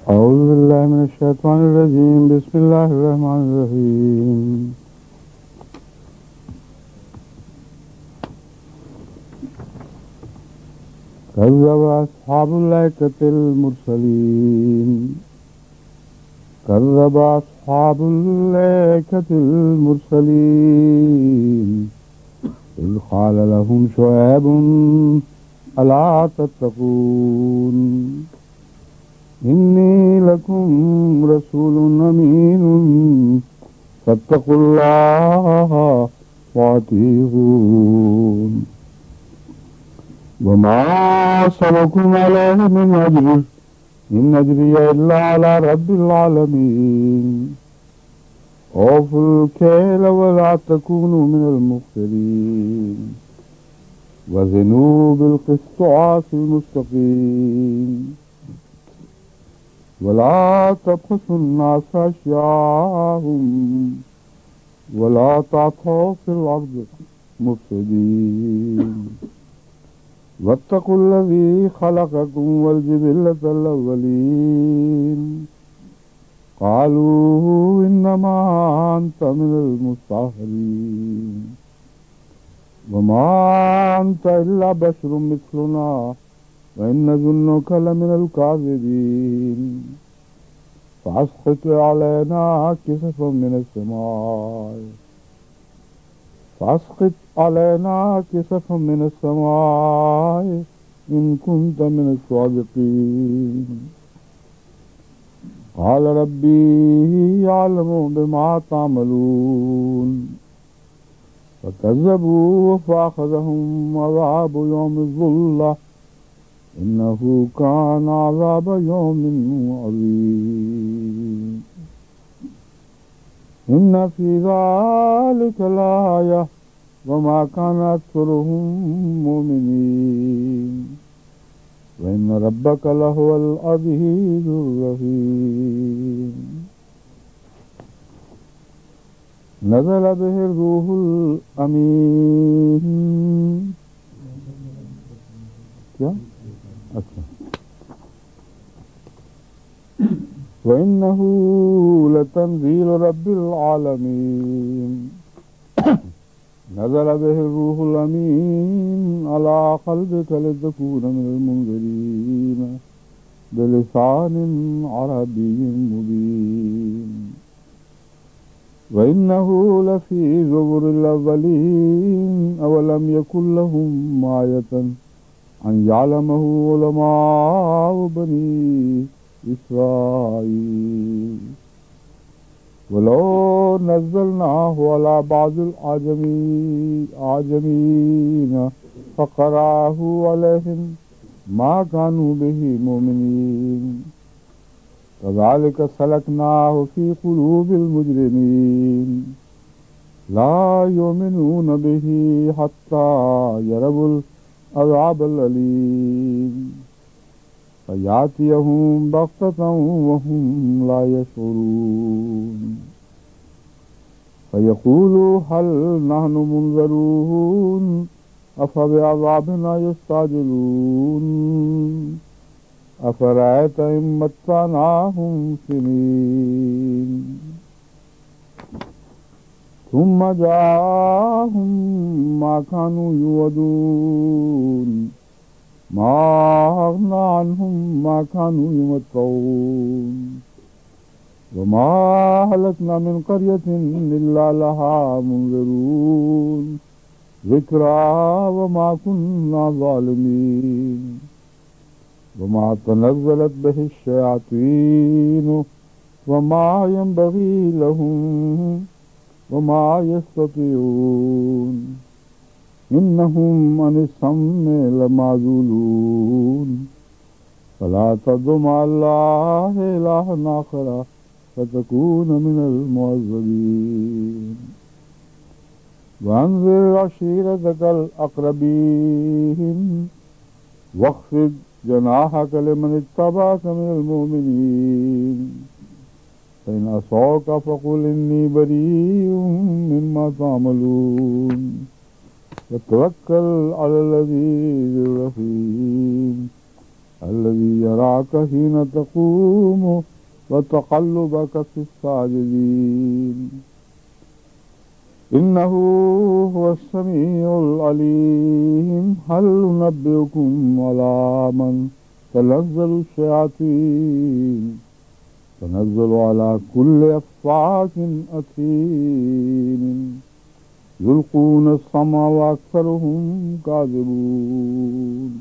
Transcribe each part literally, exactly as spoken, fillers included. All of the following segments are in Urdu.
أعوذ بالله من الشيطان الرجيم. بسم الله الرحمن الرحيم. كذب أصحاب الأيكة المرسلين كذب أصحاب الأيكة المرسلين إذ قال لهم شعيب ألا تتقون إني لكم رسول أمين فاتقوا الله وأطيعون وما أسألكم عليه من أجر إن أجري إلا على رب العالمين. أوفوا الكيل ولا تكونوا من المخسرين وزنوا بالقسطاس المستقيم ولا تبخسوا الناس أشياءهم ولا تعثوا في الأرض مفسدين واتقوا الذي خلقكم والجبلة الأولين قالوا إنما أنت من المسحرين وما أنت إلا بشر مثلنا وإن نظنك لمن الكاذبين فأسقط علينا كسفا من السماء فأسقط علينا كسفا من السماء إن كنت من الصادقين. قال ربي يعلم بما تعملون فكذبوا فأخذهم عذاب يوم الظلة إنه كان عذاب يوم عظيم. إن في ذلك لآية وما كان أكثرهم مؤمنين وإن ربك لهو العزيز الرحيم. نزل به الروح الأمين. क्या अच्छा وإنه لتنزيل رب العالمين نزل به الروح الأمين على قلبك لتكون من المنذرين بلسان عربي مبين وإنه لفي زبر الأولين أولم يكن لهم آية أن يعلمه علماء بني إسرائيل ولو نزلناه على بعض الأعجمين فقرأه عليهم ما كانوا به مؤمنين كذلك سلكناه في قلوب المجرمين لا يؤمنون به حتى يروا العذاب الأليم فيأتيهم بغتة وهم لا يشعرون فيقولوا هل نحن منذرون أفبعذابنا يستعجلون أفرأيت إن متعناهم سنين ثم جاءهم ما كانوا يوعدون ما أغنى عنهم ما كانوا يمتعون وما أهلكنا من قرية إلا لها منذرون ذكرى وما كنا ظالمين وما تنزلت به الشياطين وما ينبغي لهم وما يستطيعون إنهم عن السمع لمعزولون فلا تدع مع الله إلها آخر فتكون من المعذبين. وأنذر عشيرتك الأقربين واخفض جناحك لمن اتبعك من المؤمنين فإن عصوك فقل إني بريء مما تعملون وتوكل على العزيز الرحيم الذي يراك حين تقوم وتقلبك في الساجدين إنه هو السميع العليم هل ننبئكم على من تنزل الشياطين تنزل على كل أفاك أثيم يلقون السمع وأكثرهم كاذبون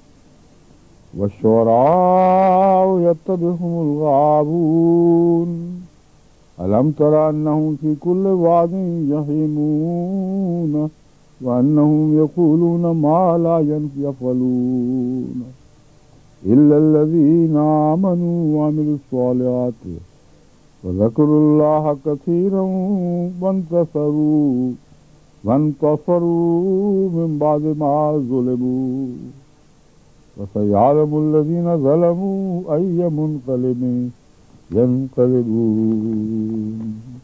والشعراء يتبعهم الغاوون ألم تر أنهم في كل واد يهيمون وأنهم يقولون ما لا يفعلون إلا الذين آمنوا وعملوا الصالحات وذكروا الله كثيرا وانتصروا وانتصروا من بعد ما ظلموا وسيعلم الذين ظلموا أي منقلب ينقلبون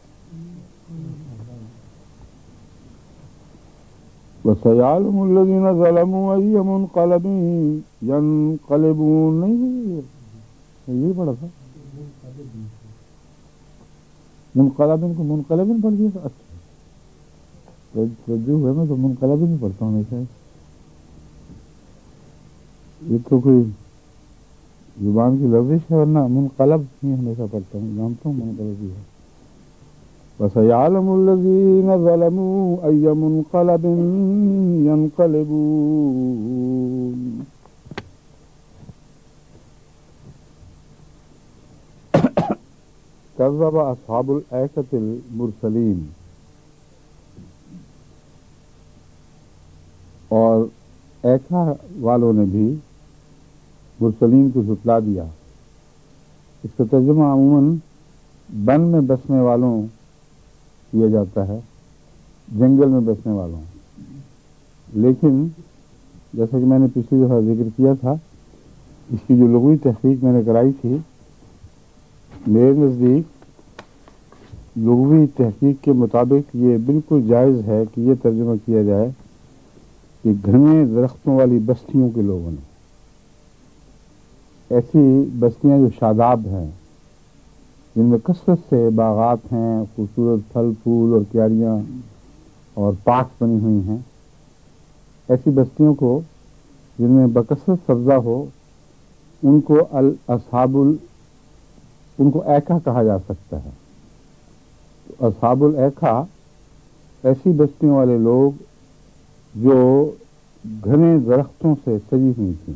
وسيعلم الذين ظلموا أي منقلب ينقلبون نہیں یہ پڑھا تھا منقلبن کو منقلبن پڑھ دیا تھا. اچھا توجہ ہے میں تو منقلبن ہی پڑھتا ہوں ہمیشہ. یہ تو کوئی زبان کی لفظ ہے ورنہ منقلب ہی ہمیشہ پڑھتا ہوں جانتا ہوں منقلب ہی ہے. وَسَيَعْلَمُ الَّذِينَ ظَلَمُوا أَيَّ مُنقَلَبٍ يَنقَلِبُونَ. كذب أصحاب الأيكة المرسلين. اور ایکا والوں نے بھی مرسلین کو جھٹلا دیا. اس کا ترجمہ عموماً بن میں بسنے والوں کیا جاتا ہے، جنگل میں بسنے والوں. لیکن جیسا کہ میں نے پچھلی دفعہ ذکر کیا تھا، اس کی جو لغوی تحقیق میں نے کرائی تھی، میرے نزدیک لغوی تحقیق کے مطابق یہ بالکل جائز ہے کہ یہ ترجمہ کیا جائے کہ گھنے درختوں والی بستیوں کے لوگوں نے. ایسی بستیاں جو شاداب ہیں، جن میں کثرت سے باغات ہیں، خوبصورت پھل پھول اور کیاریاں اور پارکس بنی ہوئی ہیں، ایسی بستیوں کو جن میں بکثرت سبزہ ہو، ان کو اصحاب ال ان کو ایکا کہا جا سکتا ہے. اصحاب الایکا ایسی بستیوں والے لوگ جو گھنے درختوں سے سجی ہوئی تھیں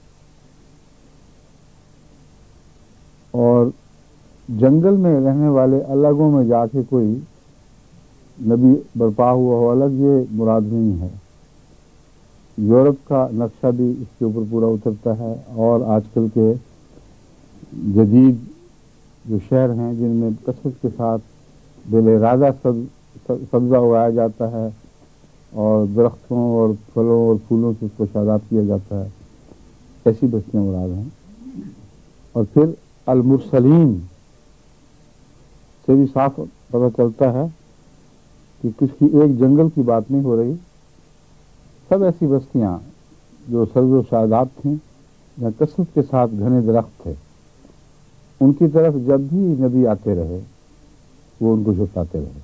اور جنگل میں رہنے والے الگوں میں جا کے کوئی نبی برپا ہوا ہو الگ، یہ مراد نہیں ہے. یورپ کا نقشہ بھی اس کے اوپر پورا اترتا ہے، اور آج کل کے جدید جو شہر ہیں جن میں کثرت کے ساتھ بے ارادہ سبزہ اگایا جاتا ہے اور درختوں اور پھلوں اور پھولوں سے اس کو شاداب کیا جاتا ہے، ایسی بستیاں مراد ہیں. اور پھر المرسلین سے بھی صاف پتہ چلتا ہے کہ کسی ایک جنگل کی بات نہیں ہو رہی. سب ایسی بستیاں جو سرد و شاداب تھیں، جہاں کثرت کے ساتھ گھنے درخت تھے، ان کی طرف جب بھی نبی آتے رہے وہ ان کو جھٹلاتے رہے.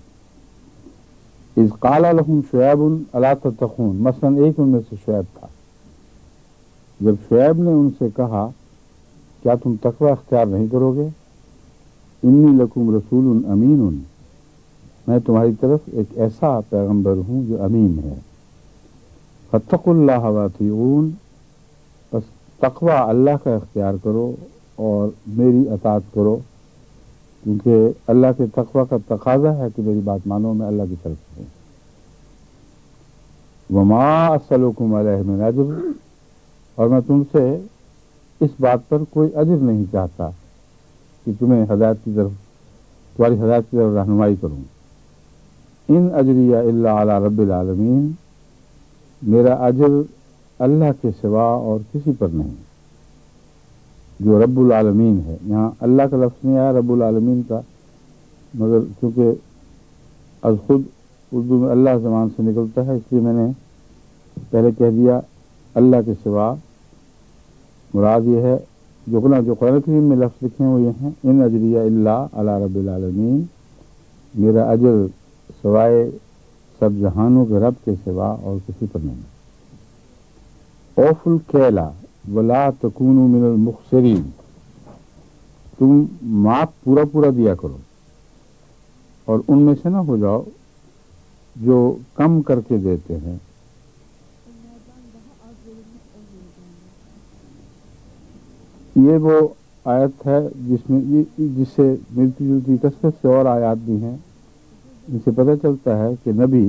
اذ قال لهم شعیب الا تتقون، مثلا ایک ان میں سے شعیب تھا. جب شعیب نے ان سے کہا کیا تم تقوی اختیار نہیں کرو گے؟ انی لکم رسول امین، میں تمہاری طرف ایک ایسا پیغمبر ہوں جو امین ہے. فاتقوا اللہ واطیعون، بس تقوی اللہ کا اختیار کرو اور میری اطاعت کرو، کیونکہ اللہ کے تقوی کا تقاضا ہے کہ میری بات مانو، میں اللہ کی طرف سے ہوں. وما اسألکم علیہ من اجر، اور میں تم سے اس بات پر کوئی اجر نہیں چاہتا کہ تمہیں ہدایت کی طرف تمہاری ہدایت کی طرف رہنمائی کروں. ان اجریہ الا علی رب العالمین، میرا اجر اللہ کے سوا اور کسی پر نہیں، جو رب العالمین ہے. یہاں اللہ کا لفظ نہیں آیا، رب العالمین کا، مگر چونکہ از خود اردو میں اللہ زبان سے نکلتا ہے، اس لیے میں نے پہلے کہہ دیا اللہ کے سوا مراد یہ ہے جو قرآن جو قرآن کریم میں لفظ لکھے ہیں وہ یہ ہیں ان اجریہ الا علی رب العالمین، میرا اجر سوائے سب جہانوں کے رب کے سوا اور کسی پر نہیں۔ اوفوا الکیلا ولا تکونوا من المخسرین، تم ماپ پورا پورا دیا کرو اور ان میں سے نہ ہو جاؤ جو کم کر کے دیتے ہیں۔ یہ وہ آیت ہے جس میں جس سے ملتی جلتی کثرت سے اور آیات بھی ہیں، جن سے پتہ چلتا ہے کہ نبی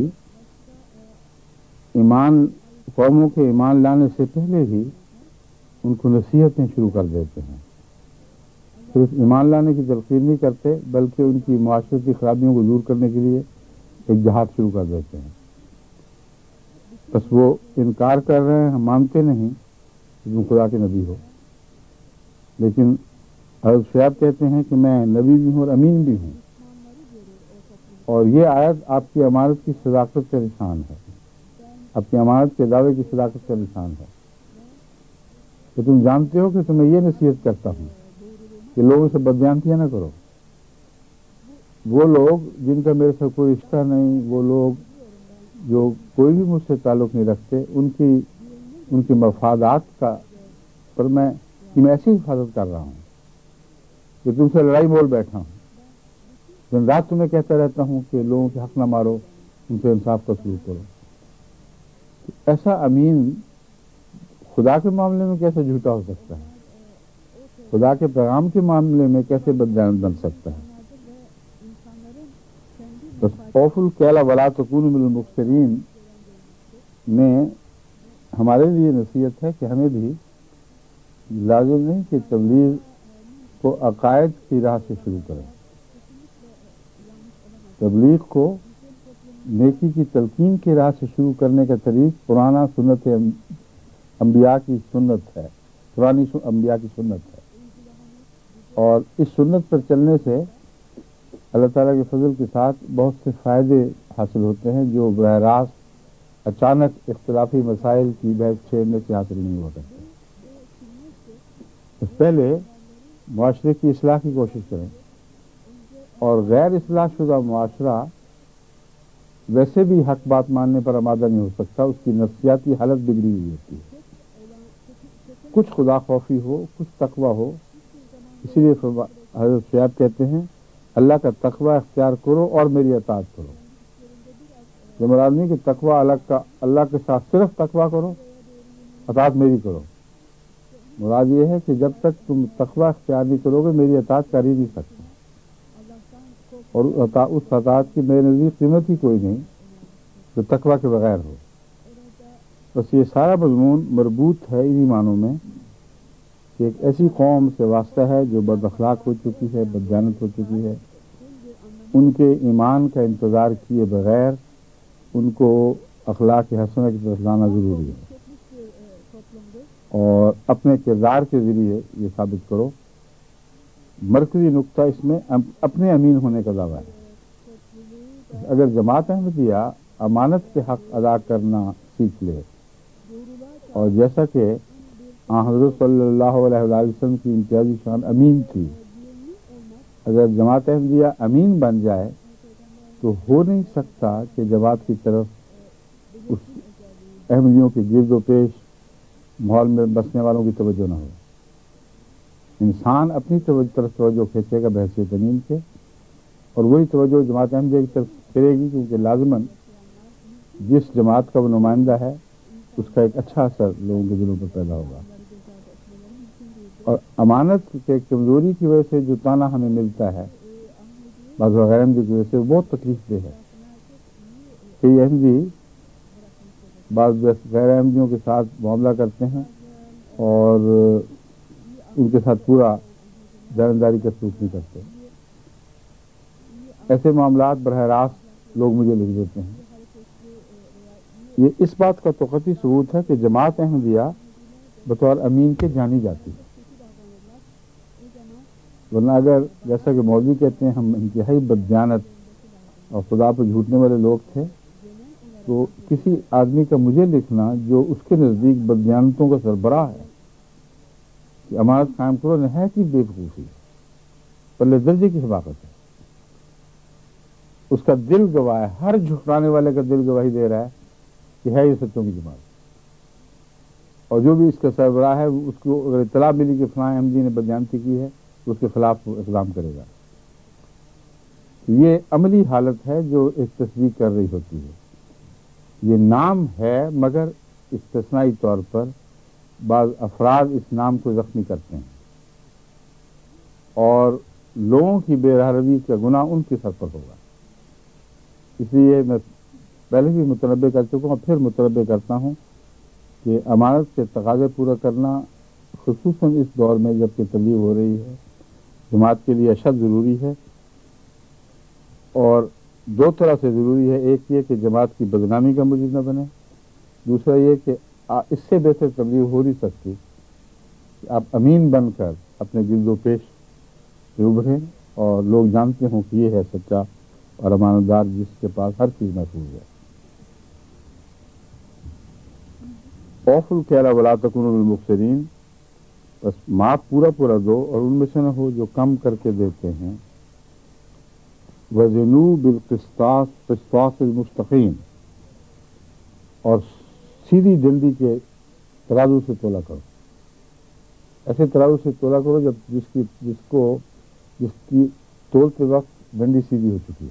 ایمان قوموں کے ایمان لانے سے پہلے ہی ان کو نصیحتیں شروع کر دیتے ہیں، صرف ایمان لانے کی تلقین نہیں کرتے بلکہ ان کی معاشرتی خرابیوں کو دور کرنے کے لیے ایک جہاد شروع کر دیتے ہیں۔ بس وہ انکار کر رہے ہیں، ہم مانتے نہیں کہ تم خدا کے نبی ہو، لیکن حضرت شعیب کہتے ہیں کہ میں نبی بھی ہوں اور امین بھی ہوں، اور یہ آیت آپ کی امانت کی صداقت کا نشان ہے، آپ کی امانت کے دعوے کی صداقت کا نشان ہے کہ تم جانتے ہو کہ تمہیں یہ نصیحت کرتا ہوں کہ لوگوں سے بددیانتیاں نہ کرو۔ وہ لوگ جن کا میرے سے کوئی رشتہ نہیں، وہ لوگ جو کوئی بھی مجھ سے تعلق نہیں رکھتے، ان کی ان کے مفادات کا پر میں کہ میں ایسی حفاظت کر رہا ہوں کہ تم سے لڑائی مول بیٹھا ہوں، دن رات تمہیں کہتا رہتا ہوں کہ لوگوں کے حق نہ مارو، ان سے انصاف کا سلوک کرو۔ ایسا امین خدا کے معاملے میں کیسے جھوٹا ہو سکتا ہے؟ خدا کے پیغام کے معاملے میں کیسے بددیانت بن سکتا ہے؟ بس اوفوا الکیل ولا تکونوا من المخسرین میں ہمارے لیے نصیحت ہے کہ ہمیں بھی لازم نہیں کہ تبلیغ کو عقائد کی راہ سے شروع کریں، تبلیغ کو نیکی کی تلقین کی راہ سے شروع کرنے کا طریق پرانا سنت انبیاء کی سنت ہے، پرانی انبیاء کی سنت ہے، اور اس سنت پر چلنے سے اللہ تعالیٰ کے فضل کے ساتھ بہت سے فائدے حاصل ہوتے ہیں جو براہ راست اچانک اختلافی مسائل کی بحث چھیڑنے سے حاصل نہیں ہو سکتے۔ اس پہلے معاشرے کی اصلاح کی کوشش کریں، اور غیر اصلاح شدہ معاشرہ ویسے بھی حق بات ماننے پر آمادہ نہیں ہو سکتا، اس کی نفسیاتی حالت بگڑی ہوئی ہوتی ہے، کچھ خدا خوفی ہو، کچھ تقوی ہو۔ اسی لیے حضرت شعیب کہتے ہیں اللہ کا تقوی اختیار کرو اور میری اطاعت کرو۔ یہ مراد نہیں کہ تقوی الگ کا اللہ کے ساتھ صرف تقوی کرو، اطاعت میری کرو، مراد یہ ہے کہ جب تک تم تقوی اختیار نہیں کرو گے میری اطاعت کر ہی نہیں سکتے، اور اس اطاعت کی میرے نزدیک قیمت ہی کوئی نہیں جو تقوی کے بغیر ہو۔ بس یہ سارا مضمون مربوط ہے انہی معنوں میں کہ ایک ایسی قوم سے واسطہ ہے جو بد اخلاق ہو چکی ہے، بددیانت ہو چکی ہے، ان کے ایمان کا انتظار کیے بغیر ان کو اخلاق حسنہ کی طرف لانا ضروری ہے، اور اپنے کردار کے ذریعے یہ ثابت کرو۔ مرکزی نقطہ اس میں اپنے امین ہونے کا دعویٰ ہے۔ اگر جماعت احمدیہ امانت کے حق ادا کرنا سیکھ لے، اور جیسا کہ حضرت صلی اللہ علیہ وآلہ وسلم کی امتیازی شان امین تھی، اگر جماعت احمدیہ امین بن جائے تو ہو نہیں سکتا کہ جماعت کی طرف اس احمدیوں کے گرد و پیش ماحول میں بسنے والوں کی توجہ نہ ہو۔ انسان اپنی توجہ طرف توجہ کھینچے گا بحیثیت امین کے، اور وہی توجہ جماعت احمدیہ کی طرف پھرے گی، کیونکہ لازماً جس جماعت کا وہ نمائندہ ہے اس کا ایک اچھا اثر لوگوں کے دلوں پر پیدا ہوگا۔ اور امانت کے کمزوری کی وجہ سے جو تانا ہمیں ملتا ہے بعض غیر احمدی کی وجہ سے، وہ بہت تکلیف دہ ہے۔ کئی احمدی بعض غیر احمدیوں کے ساتھ معاملہ کرتے ہیں اور ان کے ساتھ پورا جانبداری کا سلوک نہیں کرتے، ایسے معاملات براہ راست لوگ مجھے لکھ دیتے ہیں۔ یہ اس بات کا تو قطعی ثبوت ہے کہ جماعت احمدیہ بطور امین کے جانی جاتی ہے، ورنہ اگر جیسا کہ مولوی کہتے ہیں ہم انتہائی بددیانت اور خدا پر جھوٹنے والے لوگ تھے، تو کسی آدمی کا مجھے لکھنا جو اس کے نزدیک بددیانتوں کا سربراہ ہے کہ امانت قائم کرو نہایت ہی بے وقوفی ہے، پلے درجے کی حماقت ہے. اس کا دل گواہ ہے، ہر جھٹلانے والے کا دل گواہی دے رہا ہے کہ ہے یہ سچوں کی جماعت. اور جو بھی اس کا سربراہ ہے اس کو اگر اطلاع ملی کہ فلاں احمدی نے بدیانتی کی ہے تو اس کے خلاف وہ اقدام کرے گا. یہ عملی حالت ہے جو ایک تصدیق کر رہی ہوتی ہے. یہ نام ہے مگر استثنائی طور پر بعض افراد اس نام کو زخمی کرتے ہیں اور لوگوں کی بے راہ روی کا گناہ ان کے سر پر ہوگا. اس لیے میں پہلے بھی متنبع کر چکا ہوں اور پھر متنبع کرتا ہوں کہ امانت کے تقاضے پورا کرنا خصوصاً اس دور میں جب کہ تبلیغ ہو رہی ہے جماعت کے لیے اشد ضروری ہے. اور دو طرح سے ضروری ہے، ایک یہ کہ جماعت کی بدنامی کا موجب نہ بنے، دوسرا یہ کہ اس سے بہتر تبلیغ ہو نہیں سکتی کہ آپ امین بن کر اپنے گرد و پیش سے ابھریں اور لوگ جانتے ہوں کہ یہ ہے سچا اور امانت دار جس کے پاس ہر چیز محفوظ ہے. اوفوا الکیل ولا تکونوا من المخسرین، بس ماپ پورا پورا دو اور ان میں سے نہ ہو جو کم کر کے دیتے ہیں. وزنوا بالقسطاس قسطاس المستقیم، اور سیدھی ڈنڈی کے ترازو سے تولا کرو. ایسے ترازو سے تولا کرو جب جس کی جس کو جس کی تولتے وقت ڈنڈی سیدھی ہو چکی ہے.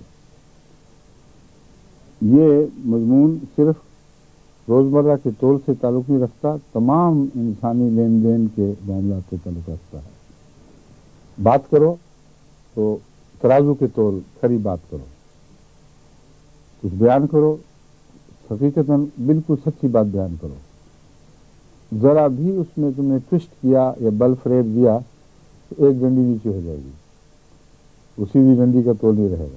یہ مضمون صرف روزمرہ کے تول سے تعلق نہیں رکھتا، تمام انسانی لین دین کے معاملات سے تعلق رکھتا ہے. بات کرو تو ترازو کے تول کھری بات کرو، کچھ بیان کرو حقیقتاً بالکل سچی بات بیان کرو. ذرا بھی اس میں تم نے ٹوسٹ کیا یا بل فریب دیا تو ایک ڈنڈی نیچے ہو جائے گی، اسی بھی ڈنڈی کا تول نہیں رہے گا.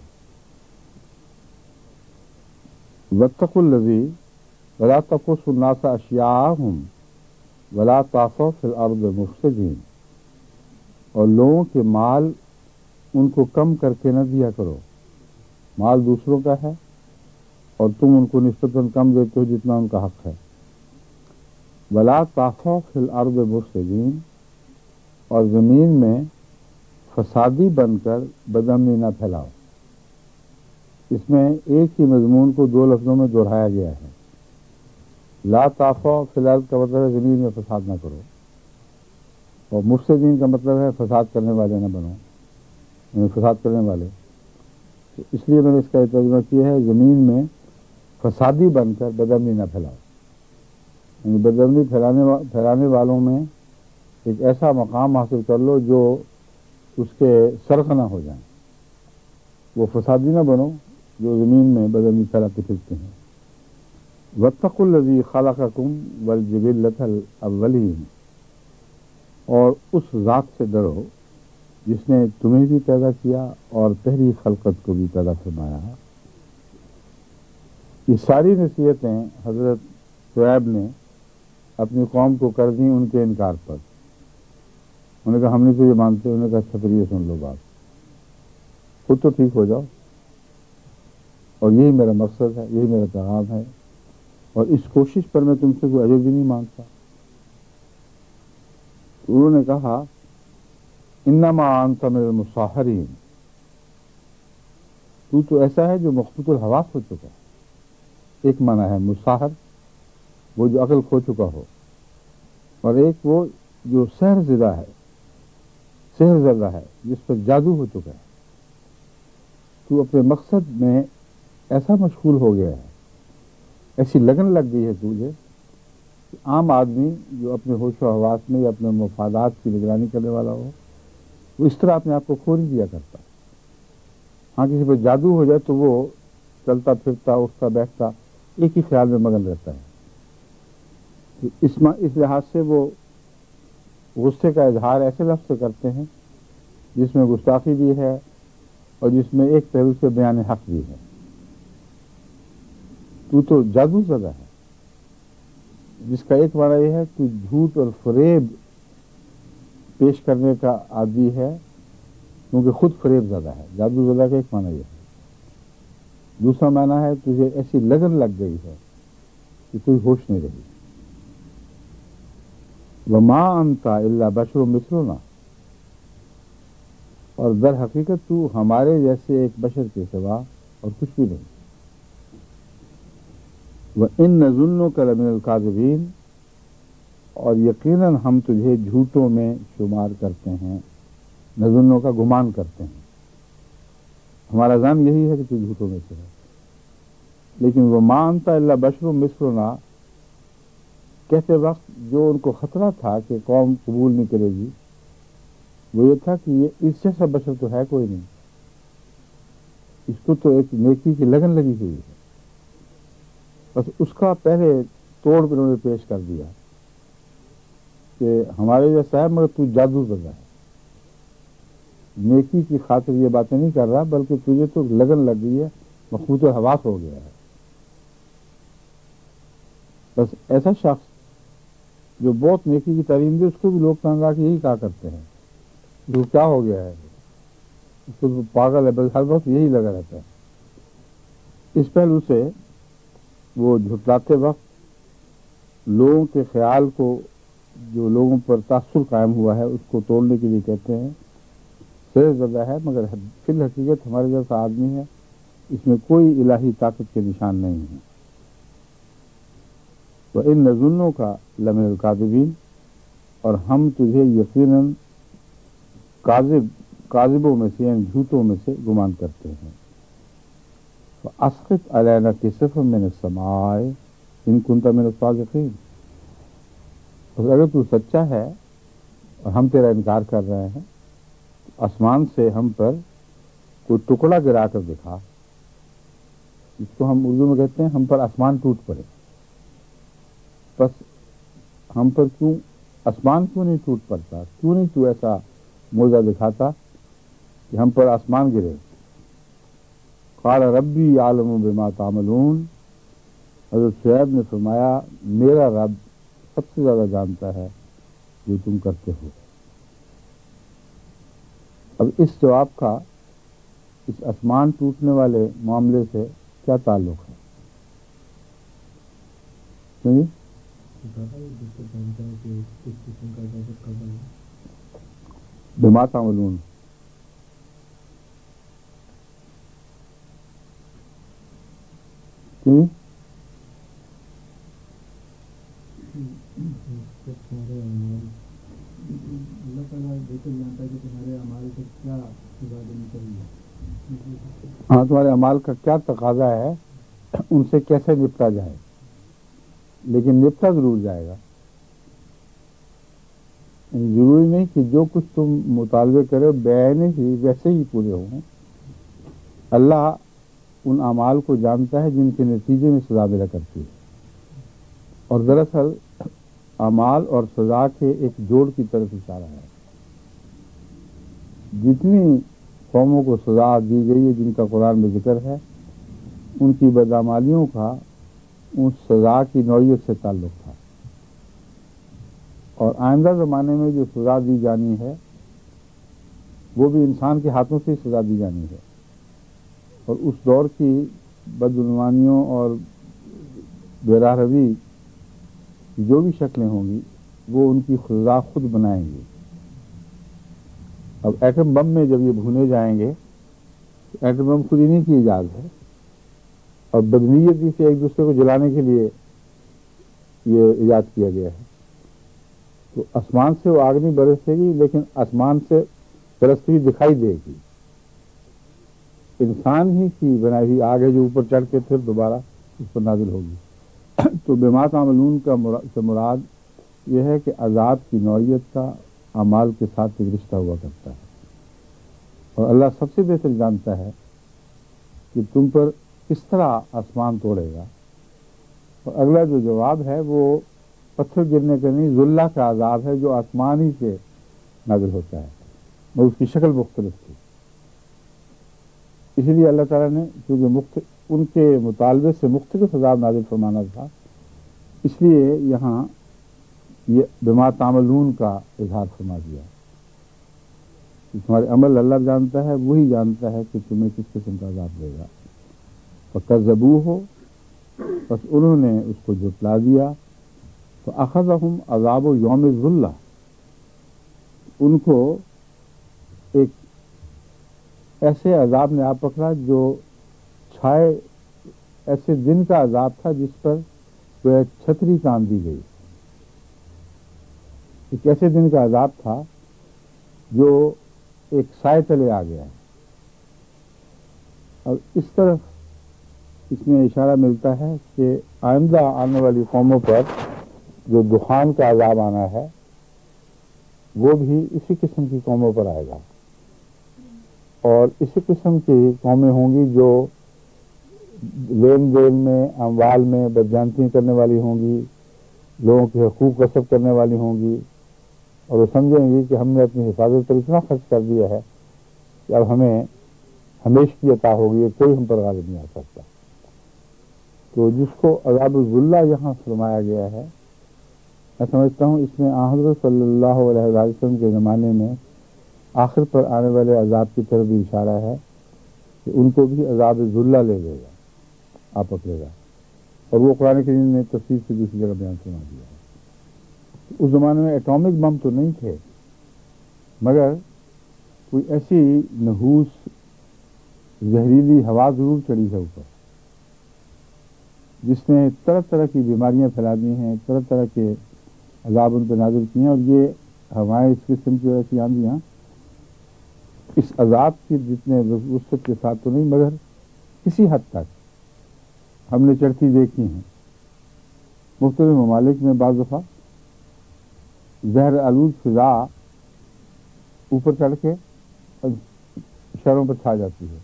واتقوا الذی ولا تقصوا الناس اشیاءهم ولا تعثوا فی الارض مفسدین، اور لوگوں کے مال ان کو کم کر کے نہ دیا کرو. مال دوسروں کا ہے اور تم ان کو نسبتاً کم دیتے ہو جتنا ان کا حق ہے. ولا تعثوا فی الارض مفسدین، اور زمین میں فسادی بن کر بدامنی نہ پھیلاؤ. اس میں ایک ہی مضمون کو دو لفظوں میں دہرایا گیا ہے. لا تعثوا فی الارض کا مطلب ہے زمین میں فساد نہ کرو، اور مفسدین کا مطلب ہے فساد کرنے والے نہ بنو، یعنی فساد کرنے والے. تو اس لیے میں نے اس کا ترجمہ کیا ہے زمین میں فسادی بن کر بدامنی نہ پھیلاؤ. یعنی بدامنی پھیلانے پھیلانے والوں میں ایک ایسا مقام حاصل کر لو جو اس کے سرخ نہ ہو جائیں. وہ فسادی نہ بنو جو زمین میں بدامنی پھیلاتے پھرتے ہیں. واتقوا الذی خلقکم والجبلۃ الاولین، اور اس ذات سے ڈرو جس نے تمہیں بھی پیدا کیا اور پہلی خلقت کو بھی پیدا فرمایا. یہ ساری نصیحتیں حضرت شعیب نے اپنی قوم کو کر دیں ان کے انکار پر. انہوں نے کہا ہم نے تو یہ مانتے، انہوں نے کہا اچھا پھر یہ سن لو بات، خود تو ٹھیک ہو جاؤ. اور یہی میرا مقصد ہے، یہی میرا پیغام ہے، اور اس کوشش پر میں تم سے کوئی اجر بھی نہیں مانگتا. انہوں نے کہا انما انت من المسحرین، تو تو ایسا ہے جو مخبوط الحواس ہو چکا ہے. ایک معنی ہے مسحر، وہ جو عقل کھو چکا ہو، اور ایک وہ جو سحر زدہ ہے، سحر زدہ ہے، جس پر جادو ہو چکا ہے. تو اپنے مقصد میں ایسا مشغول ہو گیا ہے، ایسی لگن لگ گئی ہے تجھے کہ عام آدمی جو اپنے ہوش و حواس میں یا اپنے مفادات کی نگرانی کرنے والا ہو وہ اس طرح اپنے آپ کو کھو نہیں دیا کرتا. ہاں کسی پہ جادو ہو جائے تو وہ چلتا پھرتا اٹھتا بیٹھتا ایک ہی خیال میں مگن رہتا ہے. تو اس اس لحاظ سے وہ غصے کا اظہار ایسے لفظ سے کرتے ہیں جس میں گستاخی بھی ہے اور جس میں ایک پہلو سے بیان حق بھی ہے. تو تو جادو زدہ ہے، جس کا ایک معنی یہ ہے کہ جھوٹ اور فریب پیش کرنے کا عادی ہے کیونکہ خود فریب زدہ ہے. جادو زدہ کا ایک معنی یہ ہے. دوسرا معنی ہے تجھے ایسی لگن لگ گئی ہے کہ کوئی ہوش نہیں رہی. وما انت الا بشر مثلنا، اور در حقیقت تو ہمارے جیسے ایک بشر کے سوا اور کچھ بھی نہیں. وَإِنَّ نَظُنُّكَ لَمِنَ الْكَاذِبِينَ، اور یقیناً ہم تجھے جھوٹوں میں شمار کرتے ہیں. نظنوں کا گمان کرتے ہیں، ہمارا ظن یہی ہے کہ تو جھوٹوں میں سے ہے. لیکن وَمَا أَنْتَ إِلَّا بَشَرٌ مِثْلُنَا کہتے وقت جو ان کو خطرہ تھا کہ قوم قبول نہیں کرے گی، وہ یہ تھا کہ یہ اس جیسا بشر تو ہے کوئی نہیں، اس کو تو ایک نیکی کی لگن لگی ہوئی ہے. بس اس کا پہلے توڑ کر انہوں نے پیش کر دیا کہ ہمارے جیسا ہے مگر تو جادو کر رہا ہے، نیکی کی خاطر یہ باتیں نہیں کر رہا، بلکہ تجھے تو لگن لگ گئی ہے، مخوط الحواس ہو گیا ہے. بس ایسا شخص جو بہت نیکی کی تعلیم دی، اس کو بھی لوگ تنگ آ کے یہی کہا کرتے ہیں جو کیا ہو گیا ہے، اس کو پاگل ہے، بس ہر وقت یہی لگا رہتا ہے. اس پہلو سے وہ جھٹلاتے وقت لوگوں کے خیال کو، جو لوگوں پر تاثر قائم ہوا ہے، اس کو توڑنے کے لیے کہتے ہیں سر زدہ ہے، مگر فی الحقیقت ہمارے جیسا آدمی ہے، اس میں کوئی الہی طاقت کے نشان نہیں ہے. وَإِنَّ نَظُنُّكَ لَمِنَ الْكَاذِبِينَ، اور ہم تجھے یقیناً کاذب کاذبوں میں سے یعنی جھوٹوں میں سے گمان کرتے ہیں. فَأَسْقِطْ عَلَيْنَا كِسَفًا مِّنَ السَّمَاءِ إِن كُنتَ مِنَ الصَّادِقِينَ، بس اگر تو سچا ہے اور ہم تیرا انکار کر رہے ہیں، آسمان سے ہم پر کوئی ٹکڑا گرا کر دکھا. اس کو ہم اردو میں کہتے ہیں ہم پر آسمان ٹوٹ پڑے. بس ہم پر کیوں آسمان کیوں نہیں ٹوٹ پڑتا، کیوں نہیں تو ایسا موجزہ دکھاتا کہ ہم پر آسمان گرے. قال ربی عالم بما تعملون، حضرت شعیب نے فرمایا میرا رب سب سے زیادہ جانتا ہے جو تم کرتے ہو. اب اس جواب کا اس آسمان ٹوٹنے والے معاملے سے کیا تعلق ہے؟ سنیے، بما تعملون سنیے، اللہ تعالیٰ بہتر جانتا ہے کہ تمہارے اعمال کو کیا سزا دینی چاہیے. ہاں، تمہارے اعمال کا کیا تقاضا ہے، ان سے کیسے نپٹا جائے، لیکن نپٹا ضرور جائے گا. ضروری نہیں کہ جو کچھ تم مطالبے کرو بیان ہی ویسے ہی پورے ہوں. اللہ ان اعمال کو جانتا ہے جن کے نتیجے میں سزا ملا کرتی ہے، اور دراصل اعمال اور سزا کے ایک جوڑ کی طرف اشارہ ہے. جتنی قوموں کو سزا دی گئی ہے جن کا قرآن میں ذکر ہے، ان کی بدعمالیوں کا اس سزا کی نوعیت سے تعلق تھا، اور آئندہ زمانے میں جو سزا دی جانی ہے وہ بھی انسان کے ہاتھوں سے ہی سزا دی جانی ہے. اور اس دور کی بدعنوانیوں اور بے راہ روی کی جو بھی شکلیں ہوں گی وہ ان کی سزا خود بنائیں گی. اب ایٹم بم میں جب یہ بھونے جائیں گے تو ایٹم بم خود انہیں کی ایجاد ہے، اور بدنیتی سے ایک دوسرے کو جلانے کے لیے یہ ایجاد کیا گیا ہے. تو آسمان سے وہ آگ نہیں برسے گی، لیکن آسمان سے برستی ہوئی دکھائی دے گی. انسان ہی کی بنائی ہوئی آگ ہے جو اوپر چڑھ کے پھر دوبارہ اس پر نازل ہوگی. تو بما تعملون کا سے مراد یہ ہے کہ عذاب کی نوعیت کا اعمال کے ساتھ ایک رشتہ ہوا کرتا ہے، اور اللہ سب سے بہتر جانتا ہے کہ تم پر کس طرح آسمان توڑے گا. اور اگلا جو جواب ہے وہ پتھر گرنے کا نہیں، ذلہ کا عذاب ہے جو آسمان ہی سے نازل ہوتا ہے، اور اس کی شکل مختلف تھی. اسی لیے اللہ تعالیٰ نے چونکہ مخت... ان کے مطالبے سے مختلف عذاب نازل فرمانا تھا، اس لیے یہاں یہ بما تعملون کا اظہار فرما دیا کہ تمہارے عمل اللہ جانتا ہے، وہی جانتا ہے کہ تمہیں کس قسم کا عذاب دے گا. فَكَذَّبُوهُ، بس انہوں نے اس کو جھٹلا دیا. تو اخذہم عذاب و یوم الذلہ، ان کو ایک ایسے عذاب نے آ پکڑا جو چھائے، ایسے دن کا عذاب تھا جس پر وہ چھتری تان دی گئی، ایک ایسے دن کا عذاب تھا جو ایک سائے تلے آ گیا ہے۔ اور اس طرف اس میں اشارہ ملتا ہے کہ آئندہ آنے والی قوموں پر جو دخان کا عذاب آنا ہے وہ بھی اسی قسم کی قوموں پر آئے گا، اور اسی قسم کی قومیں ہوں گی جو لین دین میں، اموال میں بدجانتیاں کرنے والی ہوں گی، لوگوں کے حقوق غصب کرنے والی ہوں گی، اور وہ سمجھیں گی کہ ہم نے اپنی حفاظت پر اتنا خرچ کر دیا ہے کہ اب ہمیں ہمیشہ عطا ہوگی، کوئی ہم پر غالب نہیں آ سکتا۔ تو جس کو عذاب الذلہ یہاں فرمایا گیا ہے، میں سمجھتا ہوں اس میں آن حضرت صلی اللہ علیہ وسلم کے زمانے میں آخر پر آنے والے عذاب کی طرف بھی اشارہ ہے کہ ان کو بھی عذاب ذلہ لے لے گا، آ پکڑے گا، اور وہ قرآن کریم نے تفصیل سے دوسری جگہ بیان سنا دیا ہے۔ اس زمانے میں ایٹامک بم تو نہیں تھے، مگر کوئی ایسی نحوس زہریلی ہوا ضرور چڑھی ہے اوپر، جس نے طرح طرح کی بیماریاں پھیلا دی ہیں، طرح طرح کے عذاب ان پہ نازل کیے ہیں، اور یہ ہوائیں اس قسم کی ایسی آندیاں اس عذاب کی جتنے وسعت کے ساتھ تو نہیں، مگر کسی حد تک ہم نے چڑھتی دیکھی ہیں۔ مختلف ممالک میں بعض دفعہ زہر آلود فضا اوپر چڑھ کے شہروں پر چھا جاتی ہے،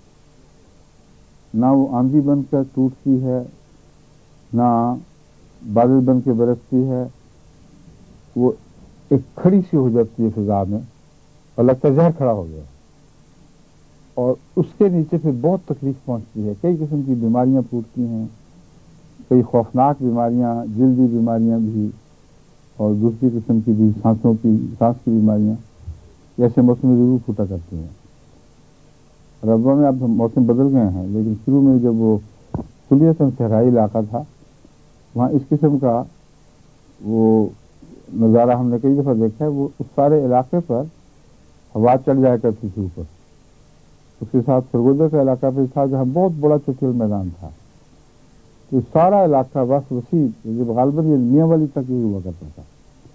نہ وہ آندھی بن کر ٹوٹتی ہے، نہ بادل بن کے برستی ہے، وہ ایک کھڑی سی ہو جاتی ہے فضا میں، اور لگتا ہے زہر کھڑا ہو گیا، اور اس کے نیچے پھر بہت تکلیف پہنچتی ہے، کئی قسم کی بیماریاں پھوٹتی ہیں، کئی خوفناک بیماریاں، جلدی بیماریاں بھی، اور دوسری قسم کی بھی سانسوں کی سانس کی بیماریاں ایسے موسم میں ضرور پھوٹا کرتی ہیں۔ ربا میں اب موسم بدل گئے ہیں، لیکن شروع میں جب وہ کلیتاً صحرائی علاقہ تھا، وہاں اس قسم کا وہ نظارہ ہم نے کئی دفعہ دیکھا ہے۔ وہ اس سارے علاقے پر ہوا چڑھ جایا کرتی تھی اوپر، اس کے ساتھ سرگودا کا علاقہ بھی تھا جہاں بہت بڑا چٹیل میدان تھا، تو سارا علاقہ بس وسیع، جب غالباً یہ میاں والی تک ہی ہوا کرتا تھا،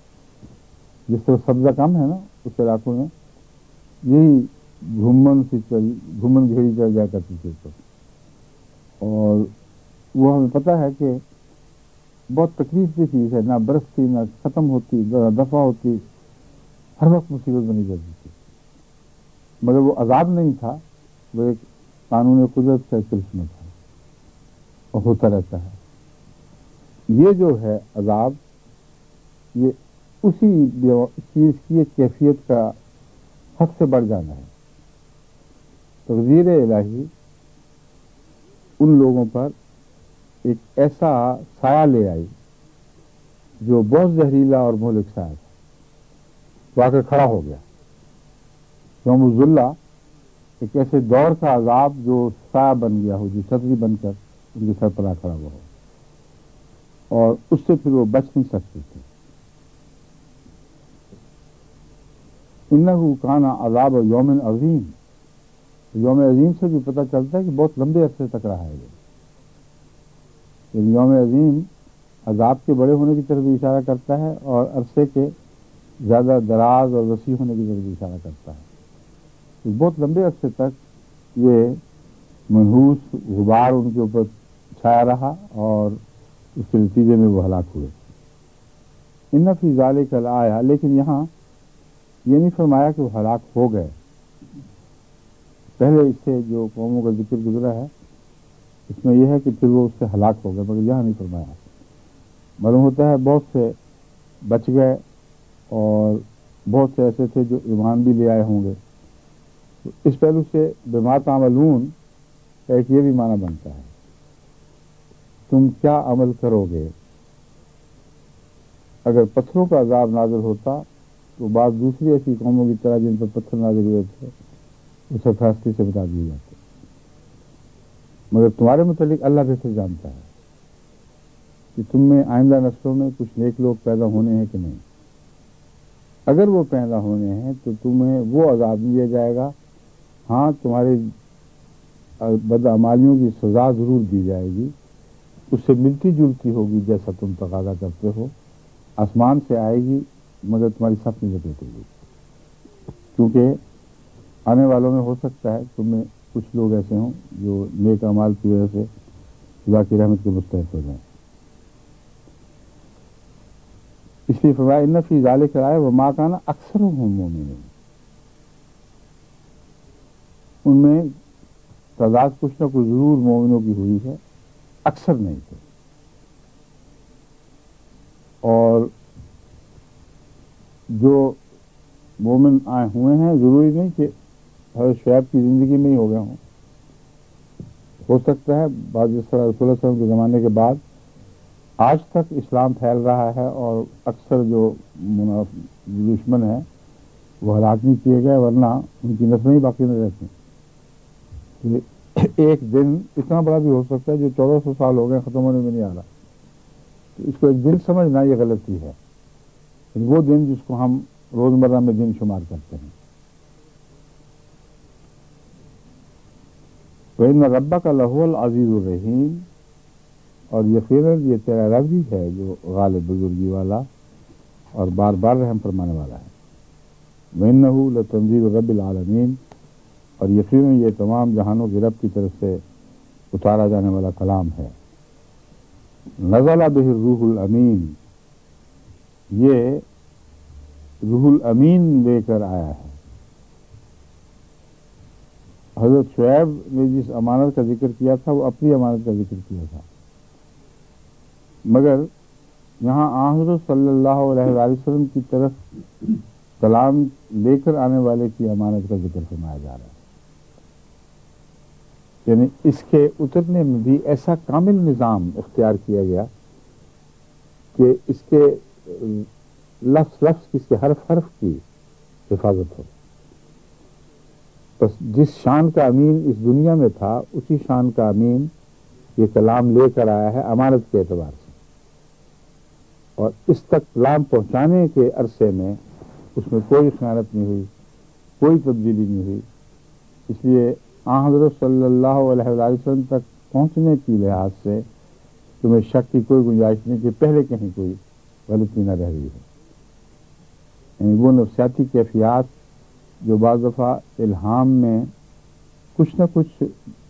جس طرح سبزہ کم ہے نا اس علاقوں میں، یہی گھومن سے چل گھومن گھیری چڑھ جایا کرتی تھی اوپر، اور وہ ہمیں پتہ ہے کہ بہت تکلیف کی چیز ہے، نہ برستی، نہ ختم ہوتی، نہ دفع ہوتی، ہر وقت مصیبت بنی رہتی تھی، مگر وہ عذاب نہیں تھا، وہ ایک قانون قدرت کا کرشمہ تھا، اور ہوتا رہتا ہے۔ یہ جو ہے عذاب، یہ اسی چیز کی ایک کیفیت کا حد سے بڑھ جانا ہے۔ تقدیر الہی ان لوگوں پر ایک ایسا سایہ لے آئی جو بہت زہریلا اور مہلک سایہ تھا، وہ آ کر کھڑا ہو گیا۔ یوم الذلہ ایک ایسے دور کا عذاب جو سایہ بن گیا ہو، جو چھتری بن کر ان کے سر پر آ کھڑا ہوا ہو، اور اس سے پھر وہ بچ نہیں سکتے تھے۔ انہ کان عذاب یوم عظیم، یوم عظیم سے بھی پتہ چلتا ہے کہ بہت لمبے عرصے تک رہا ہے یہ یوم عظیم، عذاب کے بڑے ہونے کی طرف بھی اشارہ کرتا ہے، اور عرصے کے زیادہ دراز اور وسیع ہونے کی طرف بھی اشارہ کرتا ہے۔ بہت لمبے عرصے تک یہ منحوس غبار ان کے اوپر چھایا رہا، اور اس کے نتیجے میں وہ ہلاک ہوئے۔ ان فی ذالک لآیہ، لیکن یہاں یہ نہیں فرمایا کہ وہ ہلاک ہو گئے، پہلے اس سے جو قوموں کا ذکر گزرا ہے اس میں یہ ہے کہ پھر وہ اس سے ہلاک ہو گئے، مگر یہاں نہیں فرمایا۔ معلوم ہوتا ہے بہت سے بچ گئے، اور بہت سے ایسے تھے جو ایمان بھی لے آئے ہوں گے۔ اس پہلو سے بما تعملون کا ایک یہ بھی معنی بنتا ہے، تم کیا عمل کرو گے۔ اگر پتھروں کا عذاب نازل ہوتا تو بعض دوسری ایسی قوموں کی طرح جن پر پتھر نازل ہوئے تھے اسے فیصلے سے بتا دیے جاتے، مگر تمہارے متعلق اللہ بہتر جانتا ہے، کہ تم میں آئندہ نسلوں میں کچھ نیک لوگ پیدا ہونے ہیں کہ نہیں. اگر وہ پیدا ہونے ہیں تو تمہیں وہ عذاب دیا جائے گا. ہاں تمہارے بدعمالیوں کی سزا ضرور دی جائے گی، اس سے ملتی جلتی ہوگی جیسا تم تقاضا کرتے ہو. آسمان سے آئے گی مگر تمہاری صف میں لپیٹے گی، کیونکہ آنے والوں میں ہو سکتا ہے تم میں کچھ لوگ ایسے ہوں جو نیک اعمال کی وجہ سے خدا کی رحمت کے مستحق ہو جائیں. اس لیے فرمایا ان فی ذالک آئے وہ ماں کا نا اکثر مومنین، ان میں تعداد کچھ نہ کچھ ضرور مومنوں کی ہوئی ہے، اکثر نہیں تھے. اور جو مومن آئے ہوئے ہیں ضروری نہیں کہ حضرت شعیب کی زندگی میں ہی ہو گئے ہوں. ہو سکتا ہے بعض جس طرح رسول اللہ صلی اللہ علیہ وسلم کے زمانے کے بعد آج تک اسلام پھیل رہا ہے اور اکثر جو دشمن ہیں وہ ہلاک نہیں کیے گئے، ورنہ ان کی نسلیں ہی باقی نہ رہتی. ایک دن اتنا بڑا بھی ہو سکتا ہے جو چودہ سو سال ہو گئے ختم ہونے میں نہیں آ رہا. تو اس کو ایک دن سمجھنا یہ غلطی ہے، وہ دن جس کو ہم روزمرہ میں دن شمار کرتے ہیں. وَإِنَّ رَبَّكَ لَهُوَ الْعَزِيزُ الرَّحِيمُ، اور یقیناً یہ تیرا رب ہی ہے جو غالب بزرگی والا اور بار بار رحم فرمانے والا ہے. وَإِنَّهُ لَتَنزِيلُ رَبِّ الْعَالَمِينَ، اور یقیناً یہ تمام جہانوں کے رب کی طرف سے اتارا جانے والا کلام ہے. نزل بہ الروح الامین، یہ روح الامین لے کر آیا ہے. حضرت شعیب نے جس امانت کا ذکر کیا تھا وہ اپنی امانت کا ذکر کیا تھا، مگر یہاں حضرت صلی اللہ علیہ وآلہ وسلم کی طرف کلام لے کر آنے والے کی امانت کا ذکر فرمایا جا رہا ہے. یعنی اس کے اترنے میں بھی ایسا کامل نظام اختیار کیا گیا کہ اس کے لفظ لفظ کی، اس کے حرف حرف کی حفاظت ہو. بس جس شان کا امین اس دنیا میں تھا اسی شان کا امین یہ کلام لے کر آیا ہے امانت کے اعتبار سے. اور اس تک کلام پہنچانے کے عرصے میں اس میں کوئی خیانت نہیں ہوئی، کوئی تبدیلی نہیں ہوئی. اس لیے آن حضرت صلی اللہ علیہ وآلہ وسلم تک پہنچنے کی لحاظ سے تمہیں شک کی کوئی گنجائش نہیں کہ پہلے کہیں کوئی غلطی نہ رہ رہی ہے. یعنی وہ نفسیاتی کیفیات جو بعض دفعہ الہام میں کچھ نہ کچھ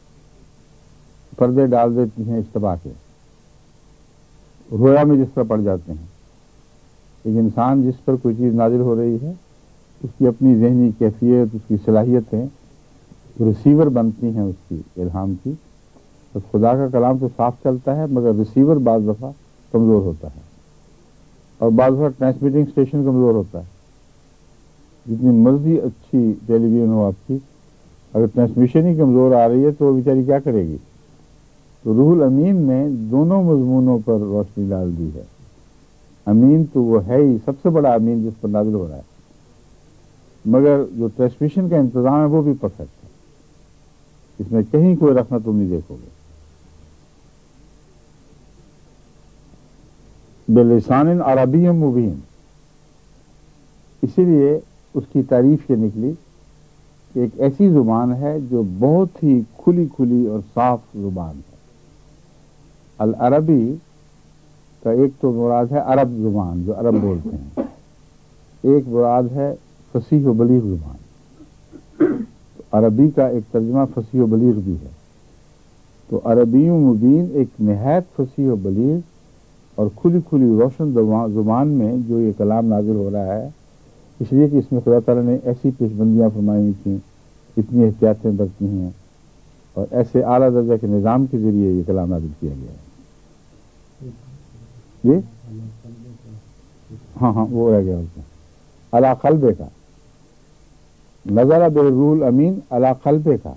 پردے ڈال دیتی ہیں اشتباہ کے، رویا میں جس طرح پڑ جاتے ہیں. ایک انسان جس پر کوئی چیز نازل ہو رہی ہے اس کی اپنی ذہنی کیفیت، اس کی صلاحیتیں ریسیور بنتی ہیں اس کی الہام کی. بس خدا کا کلام تو صاف چلتا ہے مگر ریسیور بعض دفعہ کمزور ہوتا ہے، اور بعض دفعہ ٹرانسمیٹنگ اسٹیشن کمزور ہوتا ہے. جتنی مرضی اچھی ٹیلی ویژن ہو آپ کی، اگر ٹرانسمیشن ہی کمزور آ رہی ہے تو وہ بیچاری کیا کرے گی؟ تو روح الامین نے دونوں مضمونوں پر روشنی ڈال دی ہے. امین تو وہ ہے ہی سب سے بڑا امین جس پر نازل ہو رہا ہے، مگر جو ٹرانسمیشن کا انتظام ہے وہ بھی پرفیکٹ ہے. اس میں کہیں کوئی رکھنا تم نہیں دیکھو گے. بلسان عربی مبین، اسی لیے اس کی تعریف یہ نکلی کہ ایک ایسی زبان ہے جو بہت ہی کھلی کھلی اور صاف زبان ہے. العربی کا ایک تو مراد ہے عرب زبان جو عرب بولتے ہیں، ایک مراد ہے فصیح و بلیغ زبان. عربی کا ایک ترجمہ فصیح و بلیغ بھی ہے. تو عربی مبین ایک نہایت فصیح و بلیغ اور کھلی کھلی روشن زبان میں جو یہ کلام نازل ہو رہا ہے، اس لیے کہ اس میں خدا تعالیٰ نے ایسی پیش بندیاں فرمائی تھیں، اتنی احتیاطیں برتی ہیں، اور ایسے اعلیٰ درجہ کے نظام کے ذریعے یہ کلام نازل کیا گیا ہے. جی ہاں ہاں وہ رہ گیا اس میں علی قلبے کا، نزل بالروح الامین علی قلبے کا.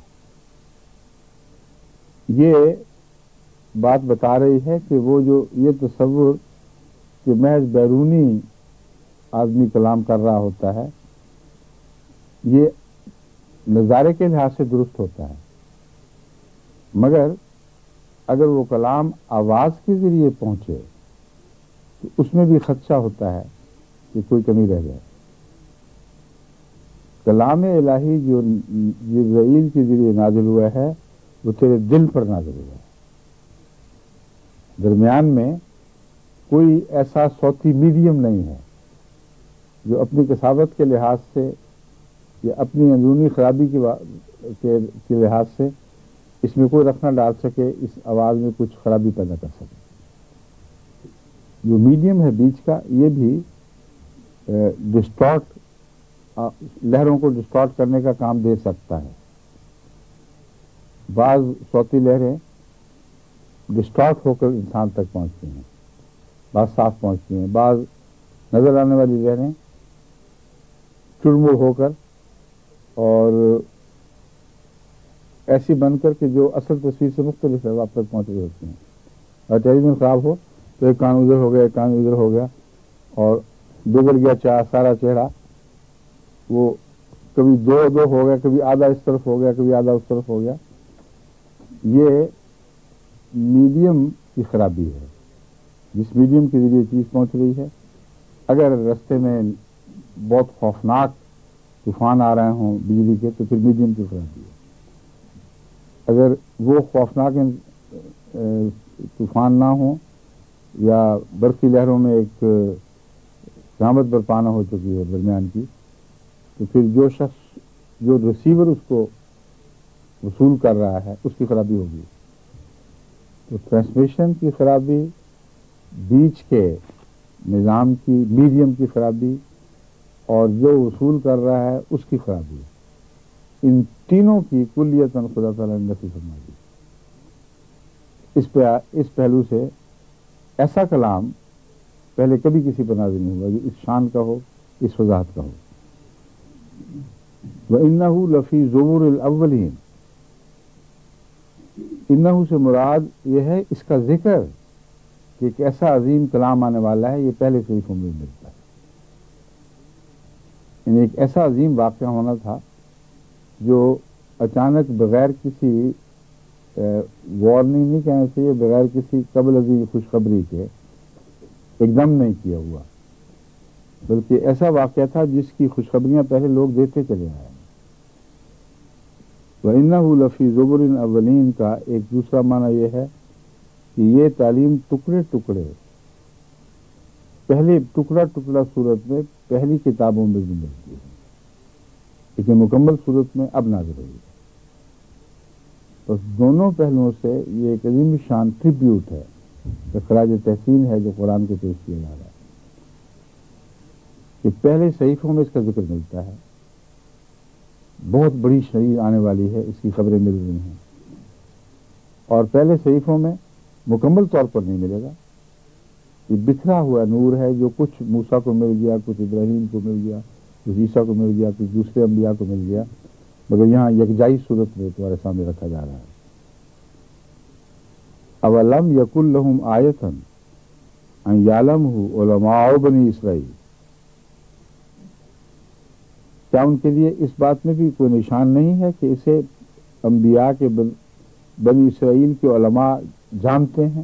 یہ بات بتا رہی ہے کہ وہ جو یہ تصور کہ محض بیرونی آدمی کلام کر رہا ہوتا ہے یہ نظارے کے لحاظ سے درست ہوتا ہے، مگر اگر وہ کلام آواز کے ذریعے پہنچے تو اس میں بھی خدشہ ہوتا ہے کہ کوئی کمی رہ جائے۔ کلام الہی جو جبرائیل کے ذریعے نازل ہوا ہے وہ تیرے دل پر نازل ہوا ہے۔ درمیان میں کوئی ایسا صوتی میڈیم نہیں ہے جو اپنی کساوت کے لحاظ سے یا اپنی اندرونی خرابی کے لحاظ سے اس میں کوئی رکھنا ڈال سکے، اس آواز میں کچھ خرابی پیدا کر سکے۔ جو میڈیم ہے بیچ کا، یہ بھی ڈسٹارٹ لہروں کو ڈسٹارٹ کرنے کا کام دے سکتا ہے۔ بعض صوتی لہریں ڈسٹارٹ ہو کر انسان تک پہنچتی ہیں، بعض صاف پہنچتی ہیں، بعض نظر آنے والی لہریں چڑمڑ ہو کر اور ایسی بن کر کہ جو اصل تصویر سے مختلف ہے آپ تک پہنچ رہی ہوتی ہیں۔ اور ٹیلی ویژن خراب ہو تو ایک کان ادھر ہو گیا، ایک کان ادھر ہو گیا اور بگڑ گیا چاہ سارا چہرہ، وہ کبھی دو دو ہو گیا، کبھی آدھا اس طرف ہو گیا، کبھی آدھا اس طرف ہو گیا۔ یہ میڈیم کی خرابی ہے۔ جس میڈیم کے ذریعے چیز پہنچ رہی ہے، اگر رستے میں بہت خوفناک طوفان آ رہے ہوں بجلی کے تو پھر میڈیم کی خرابی ہے۔ اگر وہ خوفناک طوفان نہ ہوں یا برفی لہروں میں ایک رحمت برپانا ہو چکی ہے درمیان کی، تو پھر جو شخص جو ریسیور اس کو وصول کر رہا ہے اس کی خرابی ہوگی۔ تو ٹرانسمیشن کی خرابی، بیچ کے نظام کی میڈیم کی خرابی اور جو وصول کر رہا ہے اس کی خرابی، ان تینوں کی کلیتاً خدا تعالیٰ نے نفی فرما دی۔ اس پہ اس پہلو سے ایسا کلام پہلے کبھی کسی پر نازل نہیں ہوا جو اس شان کا ہو، اس وضاحت کا ہو۔ وَإِنَّهُ لَفِي زُبُرِ الْأَوَّلِينَ، انہو سے مراد یہ ہے اس کا ذکر کہ ایک ایسا عظیم کلام آنے والا ہے، یہ پہلے صحیفوں میں ملتا ہے۔ یعنی ایک ایسا عظیم واقعہ ہونا تھا جو اچانک بغیر کسی وارننگ نہیں کہنا چاہیے، بغیر کسی قبل ازیں خوشخبری کے ایک دم نہیں کیا ہوا، بلکہ ایسا واقعہ تھا جس کی خوشخبریاں پہلے لوگ دیتے چلے آئے ہیں۔ وَإِنَّهُ لَفِي زُبُرِ الْأَوَّلِينَ کا ایک دوسرا معنی یہ ہے کہ یہ تعلیم ٹکڑے ٹکڑے پہلے ٹکڑا ٹکڑا صورت میں پہلی کتابوں میں بھی ملتی ہے، لیکن مکمل صورت میں اب نازل ہوئی ہے۔ بس دونوں پہلوؤں سے یہ ایک عظیم شان ٹریبیوٹ ہے، خراج تحسین ہے جو قرآن کو پیش کیا جا رہا ہے، کہ پہلے صحیفوں میں اس کا ذکر ملتا ہے، بہت بڑی شریر آنے والی ہے، اس کی خبریں مل رہی ہیں، اور پہلے صحیفوں میں مکمل طور پر نہیں ملے گا، یہ بکھرا ہوا نور ہے جو کچھ موسیٰ کو مل گیا، کچھ ابراہیم کو مل گیا، کچھ عیسیٰ کو مل گیا، کچھ دوسرے انبیاء کو مل گیا، مگر یہاں یکجائی صورت میں تمہارے سامنے رکھا جا رہا ہے۔ اولم یکن لہم آیۃ ان یعلمہ علماء بنی اسرائیل، کیا ان کے لیے اس بات میں بھی کوئی نشان نہیں ہے کہ اسے انبیاء کے بنی اسرائیل کے علماء جانتے ہیں؟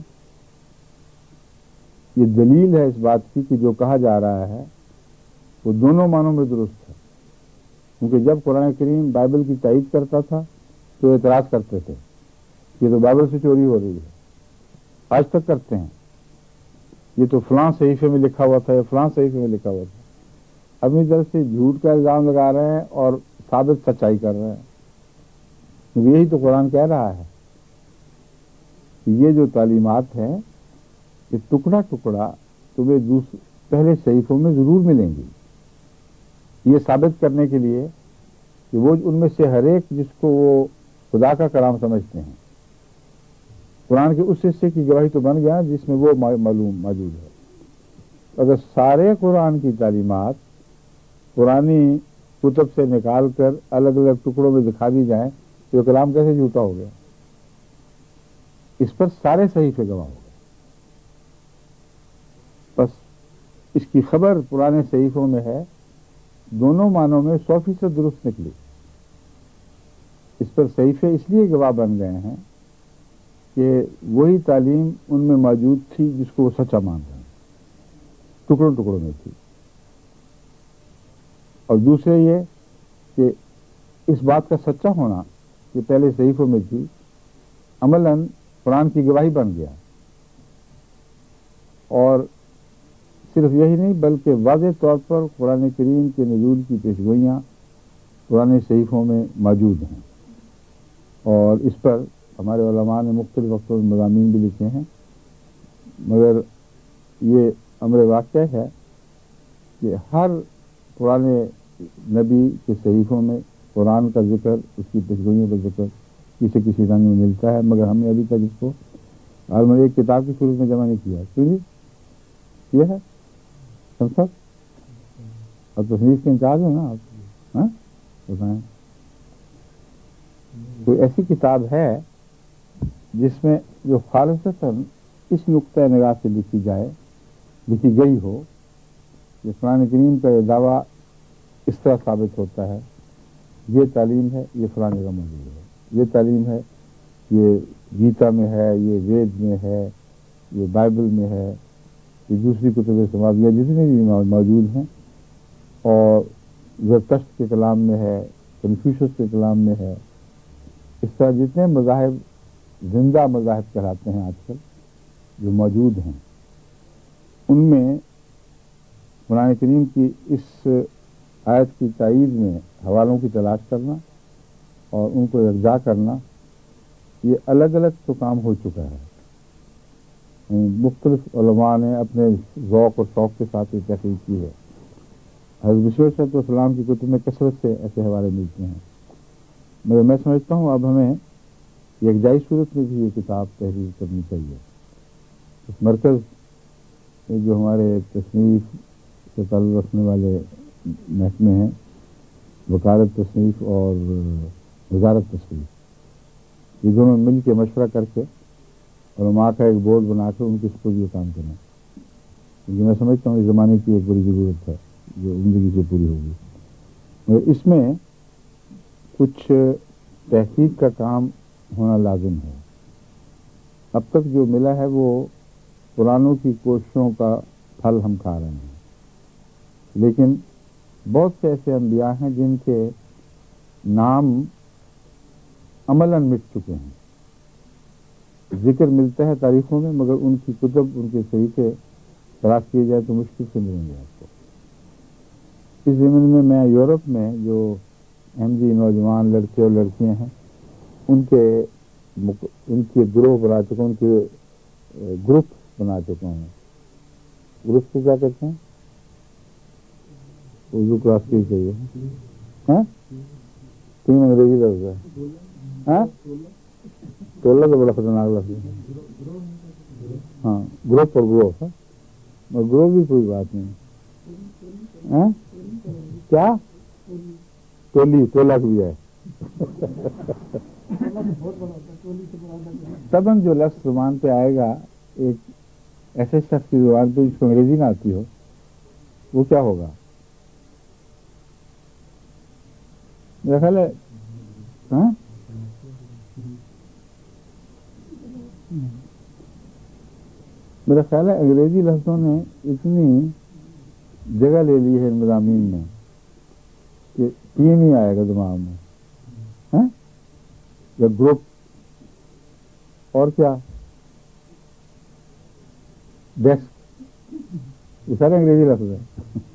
یہ دلیل ہے اس بات کی کہ جو کہا جا رہا ہے وہ دونوں معنوں میں درست ہے، کیونکہ جب قرآن کریم بائبل کی تائید کرتا تھا تو اعتراض کرتے تھے یہ تو بائبل سے چوری ہو رہی ہے، آج تک کرتے ہیں، یہ تو فلاں صحیفے میں لکھا ہوا تھا یا فلاں صحیفے میں لکھا ہوا تھا، اپنی طرف سے جھوٹ کا الزام لگا رہے ہیں اور ثابت سچائی کر رہے ہیں، کیونکہ یہی تو قرآن کہہ رہا ہے کہ یہ جو تعلیمات ہیں یہ ٹکڑا ٹکڑا تمہیں دوسرے پہلے صحیفوں میں ضرور ملیں گی، یہ ثابت کرنے کے لیے کہ وہ ان میں سے ہر ایک جس کو وہ خدا کا کلام سمجھتے ہیں، قرآن کے اس حصے کی گواہی تو بن گیا جس میں وہ معلوم موجود ہے۔ اگر سارے قرآن کی تعلیمات قرآنی کتب سے نکال کر الگ الگ ٹکڑوں میں دکھا دی جائیں تو یہ کلام کیسے جھوٹا ہو گیا؟ اس پر سارے صحیفے گواہ ہو گئے۔ بس اس کی خبر پرانے صحیفوں میں ہے، دونوں معنوں میں سو فیصد درست نکلی، اس پر صحیفے اس لیے گواہ بن گئے ہیں کہ وہی تعلیم ان میں موجود تھی جس کو وہ سچا مان رہے ہیں۔ टुकड़ों टुकड़ों में थी। और दूसरे ये कि इस बात का सच्चा होना कि पहले सहीफों में थी, अमलन कुरान की गवाही बन गया। और सिर्फ यही नहीं बल्कि वाज़ेह तौर पर कुरान करीम के नज़ूल की पेशगोइयाँ पुराने सहीफों में मौजूद हैं। और इस पर हमारे उलमा ने मुख्तलिफ वक्तों में मज़ामीन भी लिखे हैं, मगर ये अमर वाक़या है कि हर पुराने नबी के सहीफों में कुरान का जिक्र, उसकी पेशगोइयों का जिक्र किसी किसी रंग में मिलता है, मगर हमने अभी तक इसको आलम एक किताब की सूरत में जमा नहीं किया। क्यों जी? ये है संसद अब तस्नीफ के इंचार्ज हो ना आप, हाँ बताएं। कोई ऐसी किताब है जिसमें जो खालिसतन इस नुक्ता निगाह से लिखी जाए, लिखी गई हो कि कुरान करीम का ये दावा इस तरह साबित होता है, ये तालीम है, ये फलां जगह मौजूद है, ये तालीम है, ये गीता में है, ये वेद में है, ये बाइबल में है, ये दूसरी कुतुब समाविया जितने भी मौजूद हैं, और ज़रतश्त के कलाम में है, कन्फ्यूशस के कलाम में है। इस तरह जितने मज़ाहिब जिंदा मज़ाहिब कहलाते हैं आजकल जो मौजूद हैं, उनमें कुरान करीम की इस आयत की तायीद में हवालों की तलाश करना और उनको यकजा करना, ये अलग अलग तो काम हो चुका है। मुख्तलिफ उलमा ने अपने ज़ौक़ और शौक़ के साथ ये तहक़ीक़ की है। हज़रत बशीर सलाम की कुतुब में कसरत से ऐसे हवाले मिलते हैं, मगर मैं समझता हूँ अब हमें यकजाई सूरत में भी ये किताब तहरीर करनी चाहिए। इस मरकज़ में जो हमारे तसनीफ़ से ताल्लुक़ रखने वाले महकमे हैं, वकालत तसनीफ़ और वजारत तसनीफ़, ये दोनों मिल के मशवरा करके उलमा का एक बोर्ड बना कर उनके स्कूल ये काम करना, क्योंकि मैं समझता हूँ इस ज़माने की एक बड़ी ज़रूरत है जो ज़िंदगी से पूरी होगी। मगर इसमें कुछ तहकीक का काम होना लाजिम है। अब तक जो मिला है वो पुरानों की कोशिशों का फल हम खा रहे हैं, लेकिन बहुत से ऐसे अंबिया हैं जिनके नाम अमलन मिट चुके हैं। जिक्र मिलता है तारीखों में, मगर उनकी कुतुब, उनके सहीफे तलाश किए जाए तो मुश्किल से मिलेंगे आपको। इस ज़मीन में मैं यूरोप में जो अहमदी नौजवान लड़के और लड़कियां हैं, उनके उनके ग्रोह बना चुका हूँ, उनके ग्रुप बना चुका हूँ। ग्रुप को क्या कहते हैं? उर्दू क्लास की चाहिए, हाँ? तीन अंग्रेजी लफ्ज़ है, हाँ? टोला तो बड़ा खतरनाक लफ्ज़ है, हाँ, ग्रुप और ग्रोह है, और ग्रोह भी कोई बात नहीं, हाँ? क्या? टोली, टोला भी है। तब जो लफ्ज़ जुबान पे आएगा एक ऐसे शख्स की जुबान पे जिसको अंग्रेजी ना आती हो, वो क्या होगा? मेरा ख्याल है, हाँ? मेरा ख्याल है अंग्रेजी लफ्ज़ों ने इतनी जगह ले ली है इन मज़ामीन में कि टीम ही आएगा दिमाग में, हाँ? या ग्रुप, और क्या, डेस्क, ये सारे अंग्रेजी लफ्ज़ है,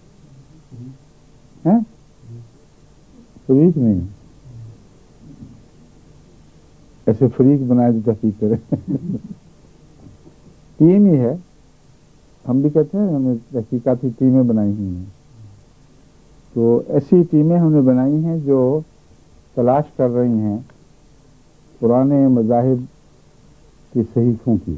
हैं? फ्रीक नहीं, ऐसे फ्रीक बनाए जो तहकीक करे। टीम ही है, हम भी कहते हैं हमने तहकीकाती टीमें बनाई हुई हैं। तो ऐसी टीमें हमने बनाई हैं जो तलाश कर रही हैं पुराने मज़ाहिब की सहीफों की।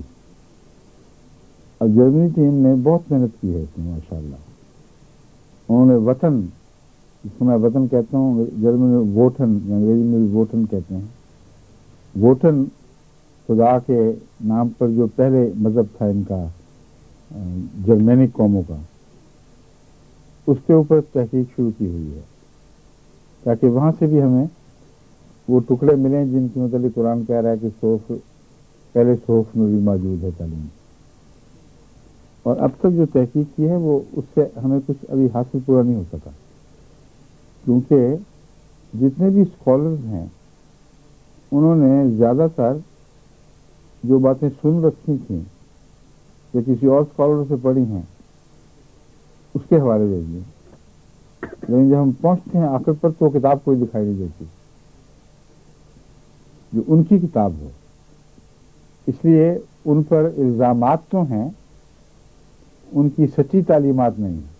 अब जर्मनी टीम ने बहुत मेहनत की है इसमें माशाअल्लाह। उन्होंने वतन, जिसको मैं वतन कहता हूँ, जर्मनी में वोटन, अंग्रेजी में भी वोटन कहते हैं। वोटन खुदा के नाम पर जो पहले मज़हब था इनका जर्मेनिक कौमों का, उसके ऊपर तहकीक शुरू की हुई है ताकि वहाँ से भी हमें वो टुकड़े मिलें जिनकी मतलब कुरान कह रहा है कि सोफ, पहले सोफ में भी मौजूद है तालीम। اور اب تک جو تحقیق کی ہے وہ اس سے ہمیں کچھ ابھی حاصل پورا نہیں ہو سکا، کیونکہ جتنے بھی اسکالرز ہیں انہوں نے زیادہ تر جو باتیں سن رکھی تھیں یا کسی اور اسکالر سے پڑھی ہیں اس کے حوالے دے دیے، لیکن جب ہم پہنچتے ہیں آخر پر تو وہ کتاب کوئی دکھائی نہیں دیتی جو ان کی کتاب ہو، اس لیے ان پر الزامات تو ہیں، ان کی سچی تعلیمات نہیں ہیں،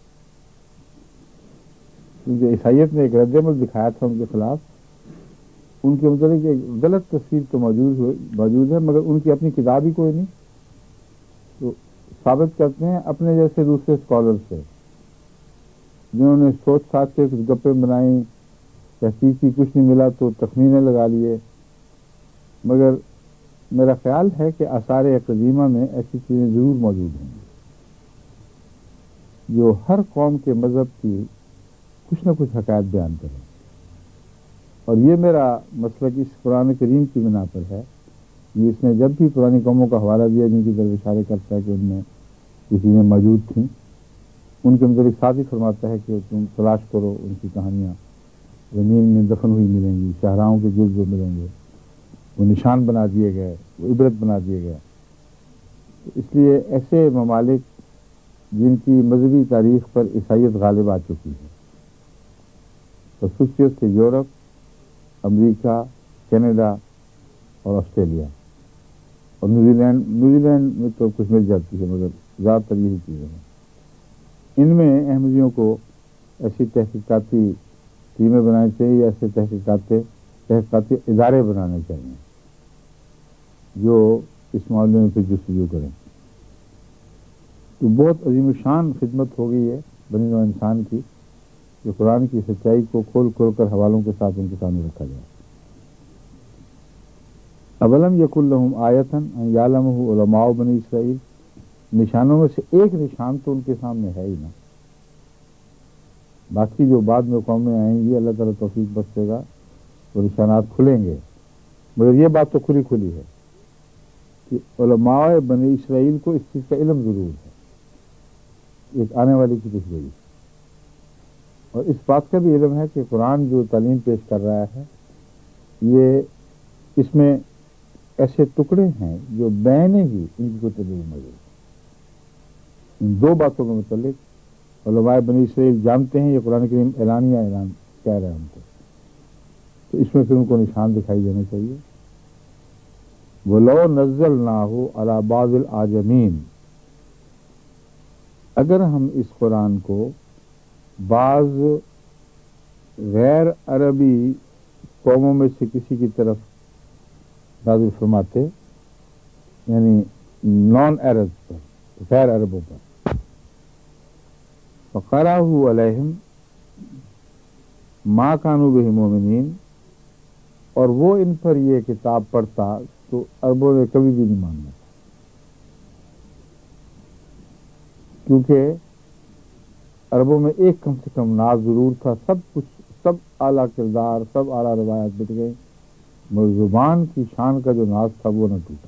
کیونکہ عیسائیت نے ایک رد عمل دکھایا تھا ان کے خلاف، ان کے متعلق ایک غلط تصویر تو موجود موجود ہے، مگر ان کی اپنی کتاب ہی کوئی نہیں، تو ثابت کرتے ہیں اپنے جیسے دوسرے اسکالر سے جنہوں نے سوچ ساچ کے کچھ گپیں بنائیں، تحقیق کی کچھ نہیں ملا تو تخمینے لگا لیے، مگر میرا خیال ہے کہ آثار قدیمہ میں ایسی چیزیں ضرور موجود ہیں جو ہر قوم کے مذہب کی کچھ نہ کچھ حقائق بیان کریں، اور یہ میرا مسلک اس قرآن کریم کی بنا پر ہے کہ اس نے جب بھی پرانی قوموں کا حوالہ دیا جن کی طرف اشارے کرتا ہے کہ ان میں یہ چیزیں موجود تھیں، ان کے متعلق ساتھ ہی فرماتا ہے کہ تم تلاش کرو ان کی کہانیاں، زمین میں دفن ہوئی ملیں گی، صحراؤں کے گرد وہ ملیں گے، وہ نشان بنا دیے گئے، وہ عبرت بنا دیے گئے۔ اس لیے ایسے ممالک جن کی مذہبی تاریخ پر عیسائیت غالب آ چکی ہے، خصوصیت سے یورپ، امریکہ، کینیڈا اور آسٹریلیا اور نیوزی لینڈ نیوزی لینڈ میں تو کچھ مل جاتی ہے مگر زیادہ تر یہی چیزیں ہیں۔ ان میں احمدیوں کو ایسی تحقیقاتی ٹیمیں بنانی چاہیے، یا ایسے تحقیقاتی تحقیقاتی ادارے بنانے چاہیے جو اس معاملے میں پھر جستجو کریں، تو بہت عظیم الشان خدمت ہو گئی ہے بنی نوع انسان کی کہ قرآن کی سچائی کو کھول کھول کر حوالوں کے ساتھ ان کے سامنے رکھا جائے۔ اولم یکن لہم آیۃ ان یعلمہ علماء بنی اسرائیل، نشانوں میں سے ایک نشان تو ان کے سامنے ہے ہی نا، باقی جو بعد میں قومیں آئیں گی اللہ تعالیٰ توفیق بخشے گا وہ نشانات کھلیں گے، مگر یہ بات تو کھلی کھلی ہے کہ علماء بنی اسرائیل کو اس چیز کا علم ضرور ہے، ایک آنے والی کی خوشگوئی، اور اس بات کا بھی علم ہے کہ قرآن جو تعلیم پیش کر رہا ہے یہ اس میں ایسے ٹکڑے ہیں جو بین ہی ان کی کوئی تدبیر موجود ہے۔ ان دو باتوں کے متعلق علماء بنی اسرائیل جانتے ہیں، یہ قرآن کریم اعلانیہ اعلان کہہ رہے ہیں ان کو، تو اس میں پھر ان کو نشان دکھائی دینے چاہیے۔ وَلَوْ نَزَّلْنَاهُ عَلَى بَعْضِ الْأَعْجَمِينَ، اگر ہم اس قرآن کو بعض غیر عربی قوموں میں سے کسی کی طرف نازل فرماتے، یعنی نان عرب پر، غیر عربوں پر، فَقَرَأَهُ عَلَيْهِمْ مَا كَانُوا بِهِ مُؤْمِنِينَ، اور وہ ان پر یہ کتاب پڑھتا تو عربوں نے کبھی بھی نہیں ماننا، کیونکہ عربوں میں ایک کم سے کم ناز ضرور تھا، سب کچھ سب اعلیٰ کردار، سب اعلیٰ روایات مٹ گئی، مگر زبان کی شان کا جو ناز تھا وہ نہ ٹوٹا،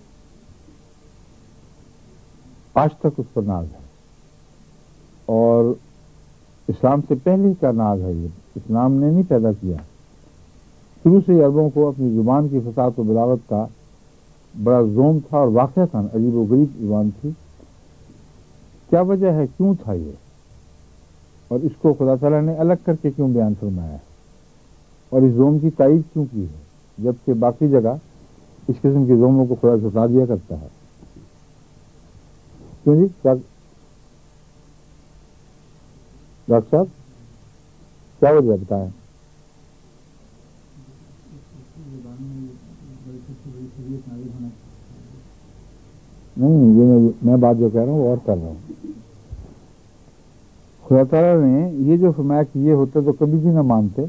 آج تک اس پر ناز ہے، اور اسلام سے پہلے کا ناز ہے، یہ اسلام نے نہیں پیدا کیا، شروع سے عربوں کو اپنی زبان کی فصاحت و بلاغت کا بڑا زوم تھا، اور واقعہ تھا عجیب و غریب زبان تھی۔ کیا وجہ ہے، کیوں تھا یہ، اور اس کو خدا تعالیٰ نے الگ کر کے کیوں بیان فرمایا ہے، اور اس زوم کی تائید کیوں کی ہے، جبکہ باقی جگہ اس قسم کے زوموں کو خدا ستا دیا کرتا ہے؟ کیوں جی ڈاکٹر صاحب کیا وجہ بتائیں؟ نہیں، یہ میں بات جو کہہ رہا ہوں وہ اور کر رہا ہوں۔ خدا تعالیٰ نے یہ جو فرمایا کہ یہ ہوتا تو کبھی بھی نہ مانتے،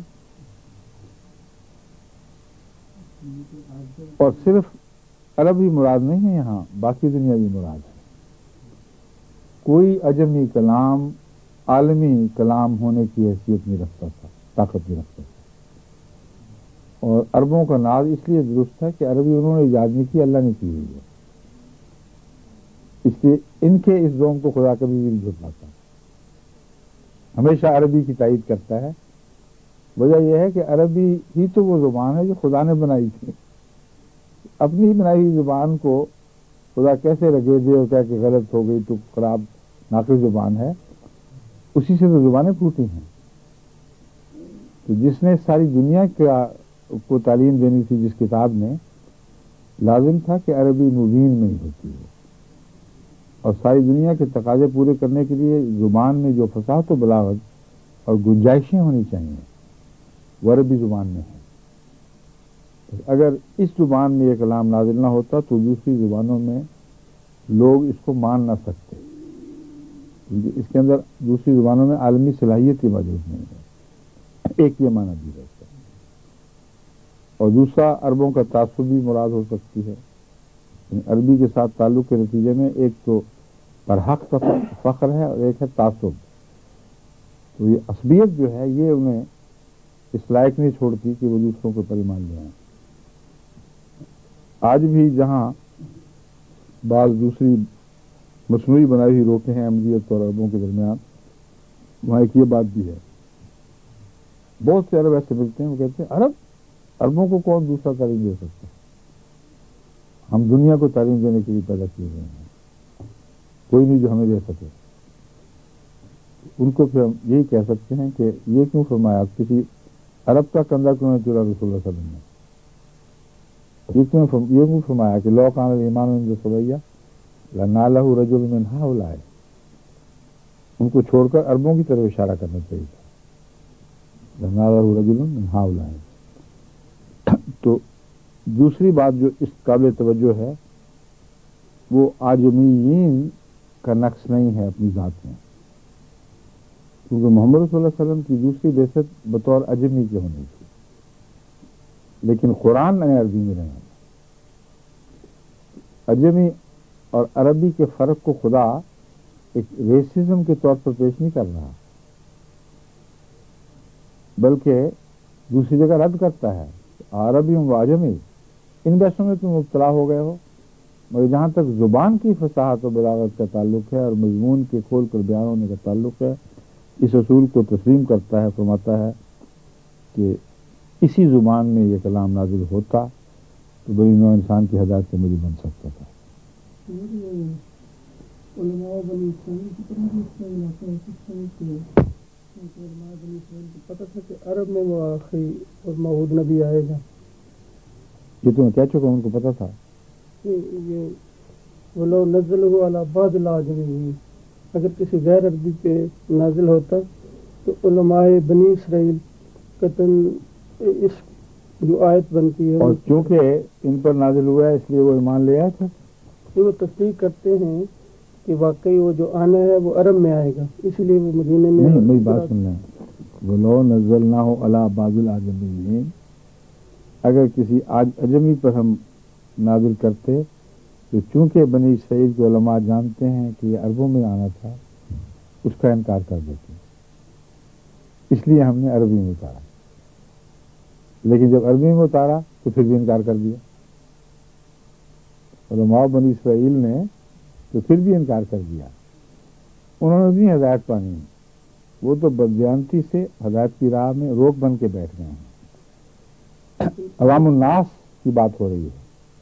اور صرف عرب ہی مراد نہیں ہے، یہاں باقی دنیا بھی مراد ہے۔ کوئی اجمی کلام عالمی کلام ہونے کی حیثیت نہیں رکھتا تھا، طاقت نہیں رکھتا تھا، اور عربوں کا ناز اس لیے درست ہے کہ عربی انہوں نے ایجاد نہیں کی، اللہ نے کی ہوئی ہے، اس لیے ان کے اس زوم کو خدا کبھی بھی نہیں جھٹلاتا، ہمیشہ عربی کی تائید کرتا ہے۔ وجہ یہ ہے کہ عربی ہی تو وہ زبان ہے جو خدا نے بنائی تھی، اپنی بنائی ہوئی زبان کو خدا کیسے رگے دے اور کہہ کہ غلط ہو گئی تو خراب ناقص زبان ہے، اسی سے تو زبانیں پھوٹی ہیں۔ تو جس نے ساری دنیا کو تعلیم دینی تھی، جس کتاب میں، لازم تھا کہ عربی مبین میں ہی ہوتی ہے، اور ساری دنیا کے تقاضے پورے کرنے کے لیے زبان میں جو فصاحت و بلاغت اور گنجائشیں ہونی چاہیے وہ عربی زبان میں ہے۔ اگر اس زبان میں یہ کلام نازل نہ ہوتا تو دوسری زبانوں میں لوگ اس کو مان نہ سکتے، کیونکہ اس کے اندر دوسری زبانوں میں عالمی صلاحیت کی موجود نہیں ہے۔ ایک یہ معنی بھی ہے، اور دوسرا عربوں کا تعصب بھی مراد ہو سکتی ہے، عربی کے ساتھ تعلق کے نتیجے میں ایک تو برحق کا فخر ہے اور ایک ہے تعصب۔ تو یہ عصبیت جو ہے یہ انہیں اس لائق نہیں چھوڑتی کہ وہ دوسروں کو پر ایمان لے آئیں۔ آج بھی جہاں بعض دوسری مصنوعی بنائی ہوئی روکے ہیں احمدیت اور عربوں کے درمیان، وہاں ایک یہ بات بھی ہے، بہت سے عرب ایسے ملتے ہیں وہ کہتے ہیں عرب عربوں کو کون دوسرا تعلیم دے سکتا ہے، ہم دنیا کو تعلیم دینے کے لیے پیدا کیے گئے ہیں، کوئی نہیں جو ہمیں دے سکے۔ ان کو پھر ہم یہی کہہ سکتے ہیں کہ یہ کیوں فرمایا، کسی عرب کا کندھا کیوں نہیں چلا رسول اللہ صلی اللہ علیہ وسلم نے، یہ کیوں یہ کیوں فرمایا کہ لو کان الایمان عند سویہ لنالہ رجل من ہؤلاء، ان کو چھوڑ کر عربوں کی طرف اشارہ کرنا چاہیے تھا، لنالہ رجل من ہؤلاء۔ تو دوسری بات جو اس قابل توجہ ہے وہ آجمیین کا نقص نہیں ہے اپنی ذات میں، کیونکہ محمد صلی اللہ علیہ وسلم کی دوسری بعثت بطور اجمی کی ہونی تھی، لیکن قرآن نئے عربی میں رہے ہیں۔ اجمی اور عربی کے فرق کو خدا ایک ریسزم کے طور پر پیش نہیں کر رہا، بلکہ دوسری جگہ رد کرتا ہے، عربی و عجمی ان بحثوں میں تم مبتلا ہو گئے ہو، مگر جہاں تک زبان کی فصاحت و بلاغت کا تعلق ہے اور مضمون کے کھول کر بیان ہونے کا تعلق ہے، اس اصول کو تسلیم کرتا ہے، فرماتا ہے کہ اسی زبان میں یہ کلام نازل ہوتا تو بڑی نوع انسان کی ہدایت کا مجھے بن سکتا تھا۔ علماء بنی اسرائیل کی طرح بھی اس کا علاقہ ہے، کس طرح سے علماء بنی اسرائیل کو پتہ تھا کہ عرب میں وہ آخری اور موعود نبی آئے گا؟ یہ تو میں کہہ چکا ہوں، ان کو پتہ تھا۔ یہ ولو نزلہ علی بعض الاعجمین، اگر کسی غیر عربی پہ نازل ہوتا تو علماء بنی اسرائیل قطعاً اس جو آیت بنتی ہے، اور چونکہ ان پر نازل ہوا ہے اس لیے وہ ایمان لے آئے تھے، وہ تصدیق کرتے ہیں کہ واقعی وہ جو آنا ہے وہ عرب میں آئے گا، اس لیے وہ مدینے میں۔ نہیں، میری بات سن لیں، ولو نزلناہ علی بعض الاعجمین، اگر کسی اجمی پر ہم نازل کرتے تو چونکہ بنی اسرائیل کے علماء جانتے ہیں کہ یہ عربوں میں آنا تھا، اس کا انکار کر دیتے، اس لیے ہم نے عربی میں اتارا، لیکن جب عربی میں اتارا تو پھر بھی انکار کر دیا، علماء بنی اسرائیل نے تو پھر بھی انکار کر دیا، انہوں نے بھی ہدایت پانی، وہ تو بددیانتی سے ہدایت کی راہ میں روک بن کے بیٹھ گئے ہیں۔ عوام الناس کی بات ہو رہی ہے،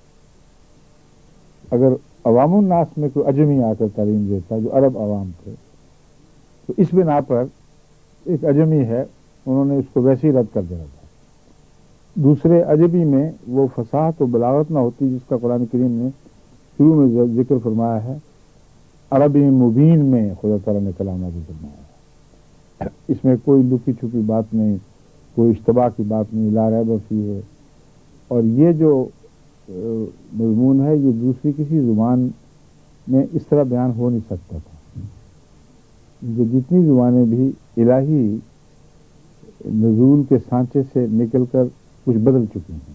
اگر عوام الناس میں کوئی اجمی آ کر تعلیم دیتا جو عرب عوام تھے تو اس بنا پر ایک اجمی ہے، انہوں نے اس کو ویسے ہی رد کر دینا تھا۔ دوسرے اجمی میں وہ فصاحت و بلاغت نہ ہوتی جس کا قرآن کریم نے شروع میں ذکر فرمایا ہے، عربی مبین میں خدا تعالیٰ نے کلام نازل فرمایا ہے، اس میں کوئی لکی چھپی بات نہیں، کوئی اشتباہ کی بات نہیں، لا ریب فیہ ہے، اور یہ جو مضمون ہے یہ دوسری کسی زبان میں اس طرح بیان ہو نہیں سکتا تھا، کہ جتنی زبانیں بھی الہی نزول کے سانچے سے نکل کر کچھ بدل چکی ہیں،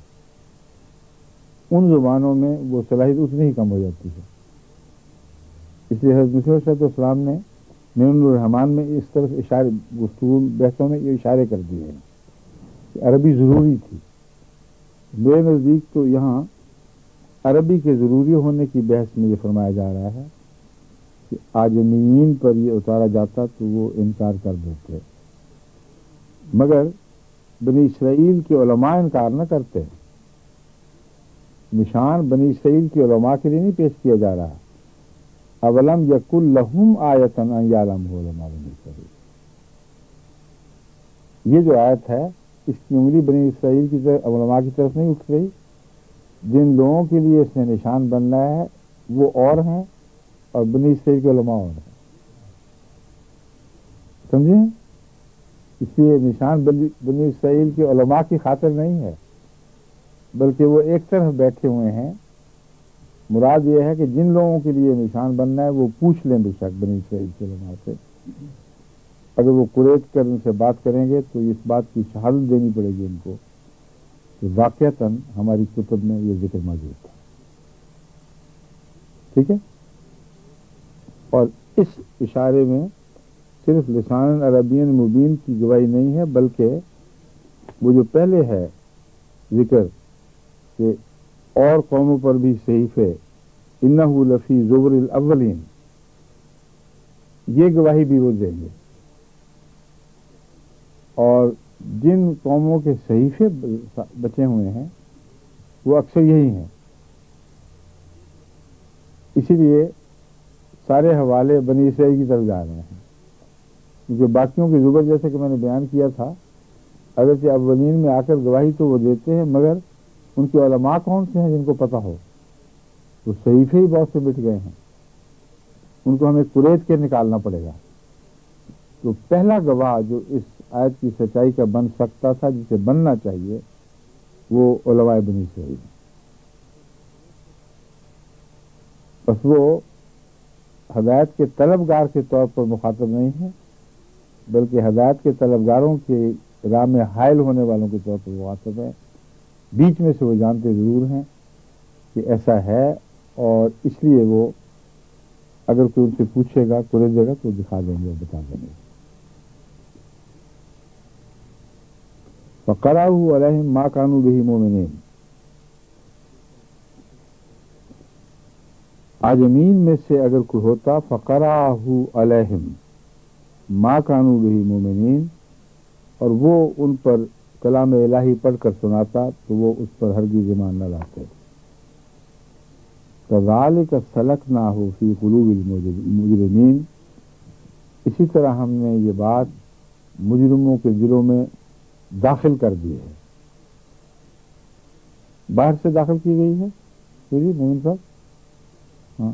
ان زبانوں میں وہ صلاحیت اتنی ہی کم ہو جاتی ہے۔ اس لیے حضرت مسیح علیہ السلام نے معین الرحمان میں اس طرف اشارے گفتگو بحثوں میں یہ اشارے کر دیے ہیں کہ عربی ضروری تھی۔ میرے نزدیک تو یہاں عربی کے ضروری ہونے کی بحث میں یہ فرمایا جا رہا ہے کہ آجمین پر یہ اتارا جاتا تو وہ انکار کر دیتے، مگر بنی اسرائیل کے علماء انکار نہ کرتے۔ نشان بنی اسرائیل کے علماء کے لیے نہیں پیش کیا جا رہا۔ اولم یکن لہم آیۃ ان یعلمہ علماء بنی اسرائیل، یہ جو آیت ہے اس کی انگلی بنی اسرائیل کی طرف، علماء کی طرف نہیں اٹھ رہی۔ جن لوگوں کے لیے اس نے نشان بننا ہے وہ اور ہیں اور بنی اسرائیل کے علماء اور ہیں، سمجھیں؟ اس لیے نشان بنی اسرائیل کے علماء کی خاطر نہیں ہے، بلکہ وہ ایک طرف بیٹھے ہوئے ہیں۔ مراد یہ ہے کہ جن لوگوں کے لیے نشان بننا ہے وہ پوچھ لیں بے شک بنی اسرائیل کے علماء سے، اگر وہ قریش کر ان سے بات کریں گے تو اس بات کی شہادت دینی پڑے گی ان کو کہ واقعتاً ہماری کتب میں یہ ذکر موجود تھا، ٹھیک ہے؟ اور اس اشارے میں صرف لسان عربین مبین کی گواہی نہیں ہے، بلکہ وہ جو پہلے ہے ذکر کہ اور قوموں پر بھی صحیفے انہ لفی زبر الاولین، یہ گواہی بھی وہ دیں گے۔ اور جن قوموں کے صحیفے بچے ہوئے ہیں وہ اکثر یہی ہیں، اسی لیے سارے حوالے بنی اسرائیل کی طرف جا رہے ہیں، کیونکہ باقیوں کی زبر جیسے کہ میں نے بیان کیا تھا اگرچہ اولین میں آ کر گواہی تو وہ دیتے ہیں، مگر ان کے علماء کون سے ہیں جن کو پتہ ہو؟ وہ صحیفے ہی بہت سے مٹ گئے ہیں، ان کو ہمیں قریش کے نکالنا پڑے گا۔ تو پہلا گواہ جو اس آیت کی سچائی کا بن سکتا تھا، جسے بننا چاہیے، وہ علماء بنی اسرائیل ہیں۔ بس وہ ہدایت کے طلبگار کے طور پر مخاطب نہیں ہے، بلکہ ہدایت کے طلبگاروں کے راہ میں حائل ہونے والوں کے طور پر مخاطب ہے۔ بیچ میں سے وہ جانتے ضرور ہیں کہ ایسا ہے، اور اس لیے وہ اگر کوئی ان سے پوچھے گا قریش دے گا تو دکھا دیں گے، بتا دیں گے۔ فَقَرَأُوا عَلَيْهِمْ مَا كَانُوا بِهِ مُؤْمِنِينَ، عجمین میں سے اگر کوئی ہوتا فَقَرَأَهُ عَلَيْهِمْ مَا كَانُوا بِهِ مُؤْمِنِينَ، اور وہ ان پر کلام الہی پڑھ کر سناتا تو وہ اس پر ہرگز ایمان نہ لاتے۔ كَذَلِكَ سَلَكْنَاهُ فِي قُلُوبِ الْمُجْرِمِينَ، اسی طرح ہم نے یہ بات مجرموں کے دلوں میں داخل کر دی ہے۔ باہر سے داخل کی گئی ہے، جی مومن صاحب؟ ہاں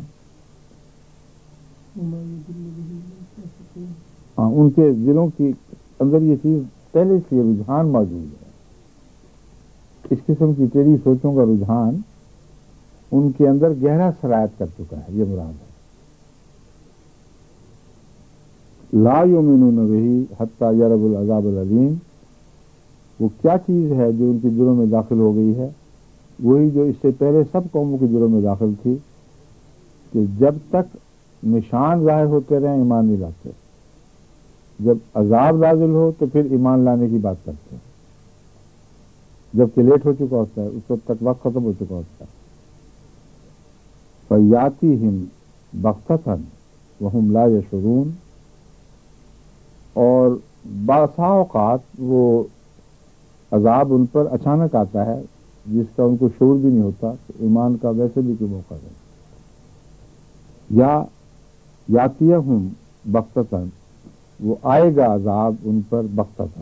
ہاں ان کے دلوں کی اندر یہ چیز پہلے سے رجحان موجود ہے، اس قسم کی تیری سوچوں کا رجحان ان کے اندر گہرا سرایت کر چکا ہے، یہ مراد ہے۔ لا یؤمنون بہ حتی یروا العذاب العلیم، وہ کیا چیز ہے جو ان کے دلوں میں داخل ہو گئی ہے؟ وہی جو اس سے پہلے سب قوموں کے دلوں میں داخل تھی، کہ جب تک نشان ظاہر ہوتے رہیں ایمان نہیں لاتے، جب عذاب نازل ہو تو پھر ایمان لانے کی بات کرتے ہیں، جب کہ لیٹ ہو چکا ہوتا ہے، اس وقت تک وقت ختم ہو چکا ہوتا ہے۔ فَيَأْتِيهِمْ بَغْتَةً وَهُمْ لَا يَشْعُرُونَ، اور بعض اوقات وہ عذاب ان پر اچانک آتا ہے جس کا ان کو شعور بھی نہیں ہوتا، کہ ایمان کا ویسے بھی کوئی موقع نہیں۔ یا یاتیہم بغتۃ، وہ آئے گا عذاب ان پر بغتۃ،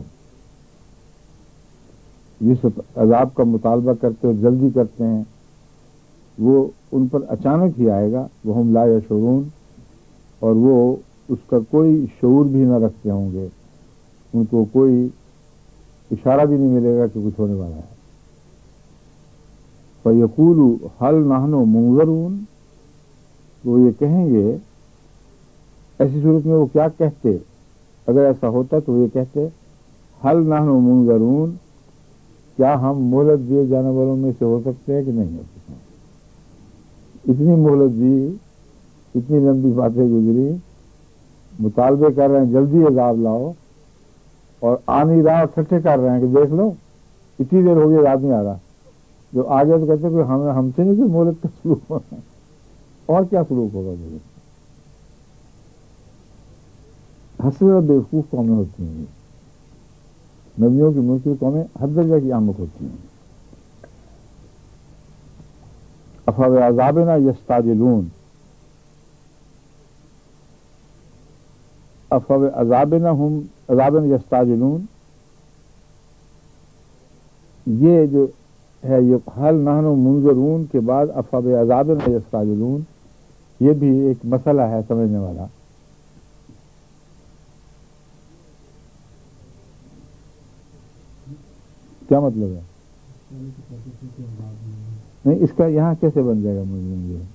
جس عذاب کا مطالبہ کرتے اور جلدی کرتے ہیں وہ ان پر اچانک ہی آئے گا، وہم لا یشعرون، اور وہ اس کا کوئی شعور بھی نہ رکھتے ہوں گے، ان کو کوئی اشارہ بھی نہیں ملے گا کہ کچھ ہونے والا ہے۔ فَيَقُولُوا هَلْ نَحْنُ مُنظَرُونَ، وہ یہ کہیں گے، ایسی صورت میں وہ کیا کہتے؟ اگر ایسا ہوتا تو وہ یہ کہتے هَلْ نَحْنُ مُنظَرُونَ، کیا ہم مہلت دیے جانے والوں میں سے ہو سکتے ہیں کہ نہیں ہو سکتے؟ اتنی مہلت دی، اتنی لمبی باتیں گزری، مطالبے کر رہے ہیں جلدی عذاب لاؤ، اور آ نہیں رہا، ٹھٹھے کر رہے ہیں کہ دیکھ لو اتنی دیر ہو گئی عذاب نہیں آ رہا، جو آ گیا تو کہتے کہ ہم ہم سے نہیں کوئی مہلت کا سلوک ہونا، اور کیا سلوک ہوگا مجھے؟ حسرت اور بیوقوف قومیں ہوتی ہیں. نبیوں کی منکر قومیں ہر درجہ کی احمق ہوتی ہیں. افبعذابنا یستعجلون، افبعذابنا ہم عذابنا یستعجلون، یہ جو ہے یہ حل نحن منذرون کے بعد افبعذابنا یستعجلون، یہ بھی ایک مسئلہ ہے سمجھنے والا. کیا مطلب ہے؟ نہیں، اس کا یہاں کیسے بن جائے گا مضمون؟ یہ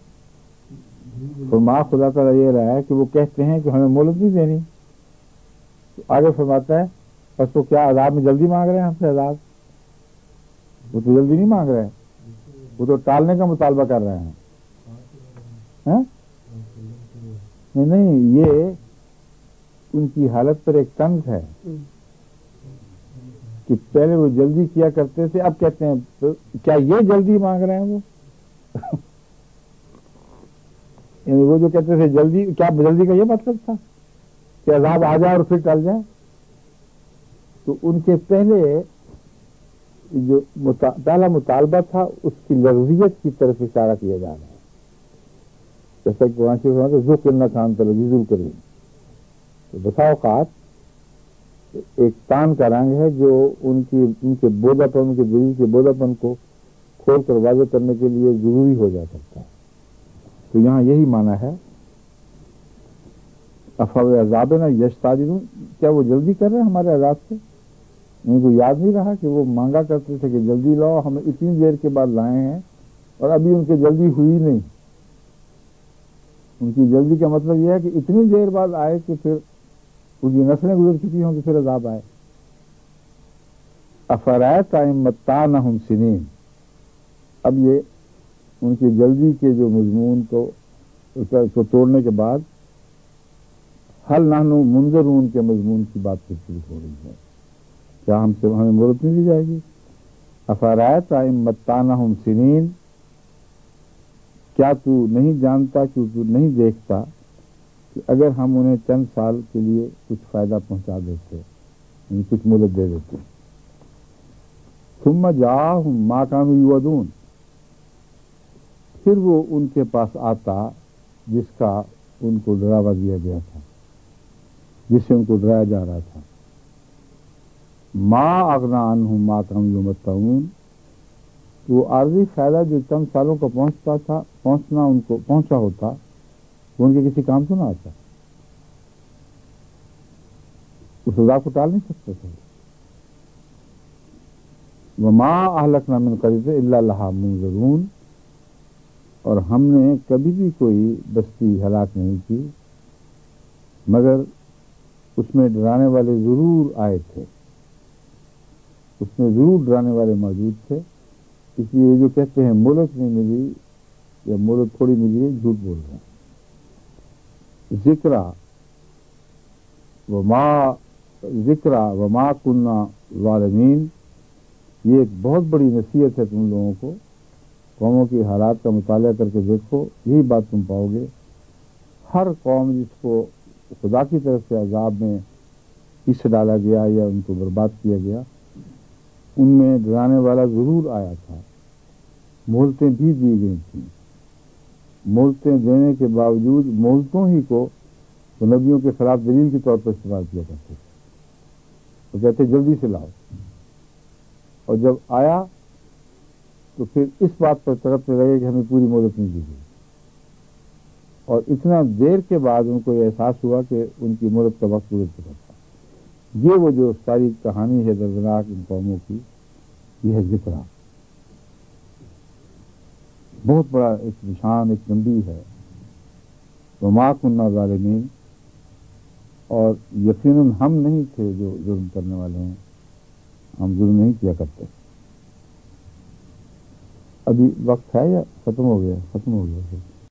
فرما خدا تعالیٰ یہ رہا ہے کہ وہ کہتے ہیں کہ ہمیں مہلت نہیں دینی. آگے فرماتا ہے بس تو کیا عذاب میں جلدی مانگ رہے ہیں ہم سے عذاب؟ وہ تو جلدی نہیں مانگ رہے ہیں، وہ تو ٹالنے کا مطالبہ کر رہے ہیں. نہیں نہیں، یہ ان کی حالت پر ایک طنز ہے کہ پہلے وہ جلدی کیا کرتے تھے، اب کہتے ہیں کیا یہ جلدی مانگ رہے ہیں وہ یعنی وہ جو کہتے تھے جلدی، کیا جلدی کا یہ مطلب تھا کہ عذاب آ جائے اور پھر ٹل جائے؟ تو ان کے پہلے جو پہلا مطالبہ تھا اس کی لفظیت کی طرف اشارہ کیا جا رہا ہے، جیسا کہ قرآن شریف میں ذوق انک انت العزیز الکریم. تو بسا اوقات ایک تان کا رنگ ہے جو ان کی ان کے بودا پن، ان کے دل کے بودا پن کو کھول کر واضح کرنے کے لیے ضروری ہو جا سکتا ہے. تو یہاں یہی معنی ہے افبعذابنا یستعجلون، کیا وہ جلدی کر رہے ہیں ہمارے عذاب سے؟ ان کو یاد نہیں رہا کہ وہ مانگا کرتے تھے کہ جلدی لاؤ، ہمیں اتنی دیر کے بعد لائے ہیں اور ابھی ان کی جلدی ہوئی نہیں. ان کی جلدی کا مطلب یہ ہے کہ اتنی دیر بعد آئے کہ پھر ان کی نسلیں گزر چکی ہوں کہ پھر عذاب آئے. افرأیت ان متعناہم سنین، اب یہ ان کی جلدی کے جو مضمون کو کو توڑنے کے بعد حل نحن منذرون کے مضمون کی بات پھر شروع ہو رہی ہے. کیا ہم سے ہمیں مہلت نہیں دی جائے گی؟ افرأیت ان متعناہم سنین، کیا تو نہیں جانتا کہ تو نہیں دیکھتا کہ اگر ہم انہیں چند سال کے لیے کچھ فائدہ پہنچا دیتے، یعنی کچھ مہلت دے دیتے. ثم جاءہم ما کانوا یوعدون، پھر وہ ان کے پاس آتا جس کا ان کو ڈراوا دیا گیا تھا، جس سے ان کو ڈرایا جا رہا تھا. ما اغنی عنہم ما کانوا یمتعون، وہ عارضی فائدہ جو چند سالوں کا پہنچتا تھا، پہنچنا ان کو پہنچا ہوتا، وہ ان کے کسی کام سے نہ آتا، اس عذاب کو ٹال نہیں سکتے تھے. وما اہلکنا من قریۃ الا لہا منذرون، اور ہم نے کبھی بھی کوئی بستی ہلاک نہیں کی مگر اس میں ڈرانے والے ضرور آئے تھے، اس میں ضرور ڈرانے والے موجود تھے. اس لیے یہ جو کہتے ہیں مہلت نہیں ملی یا مہلت تھوڑی ملی ہے، جھوٹ بول رہے ہیں. ذکرا وما ذکرا وما کننا ظالمین، یہ ایک بہت بڑی نصیحت ہے تم لوگوں کو. قوموں کی حالات کا مطالعہ کر کے دیکھو، یہی بات تم پاؤ گے. ہر قوم جس کو خدا کی طرف سے عذاب میں حصہ ڈالا گیا یا ان کو برباد کیا گیا، ان میں ڈرانے والا ضرور آیا تھا. مہلتیں بھی دی گئی تھیں. مہلتیں دینے کے باوجود مہلتوں ہی کو وہ نبیوں کے خلاف دلیل کے طور پر استعمال کیا کرتے تھے. وہ کہتے جلدی سے لاؤ، اور جب آیا تو پھر اس بات پر تڑپنے لگے کہ ہمیں پوری مہلت نہیں دی گئی. اور اتنا دیر کے بعد ان کو یہ احساس ہوا کہ ان کی مہلت کا وقت گزر چکا تھا. یہ وہ جو ساری کہانی ہے دردناک ان قوموں کی، یہ ہے ذکر. بہت بڑا ایک نشان، ایک تنبیہ ہے. وما کننا ظالمین، اور یقیناً ہم نہیں تھے جو ظلم کرنے والے ہیں، ہم ظلم نہیں کیا کرتے. ابھی وقت ہے یا ختم ہو گیا؟ ختم ہو گیا.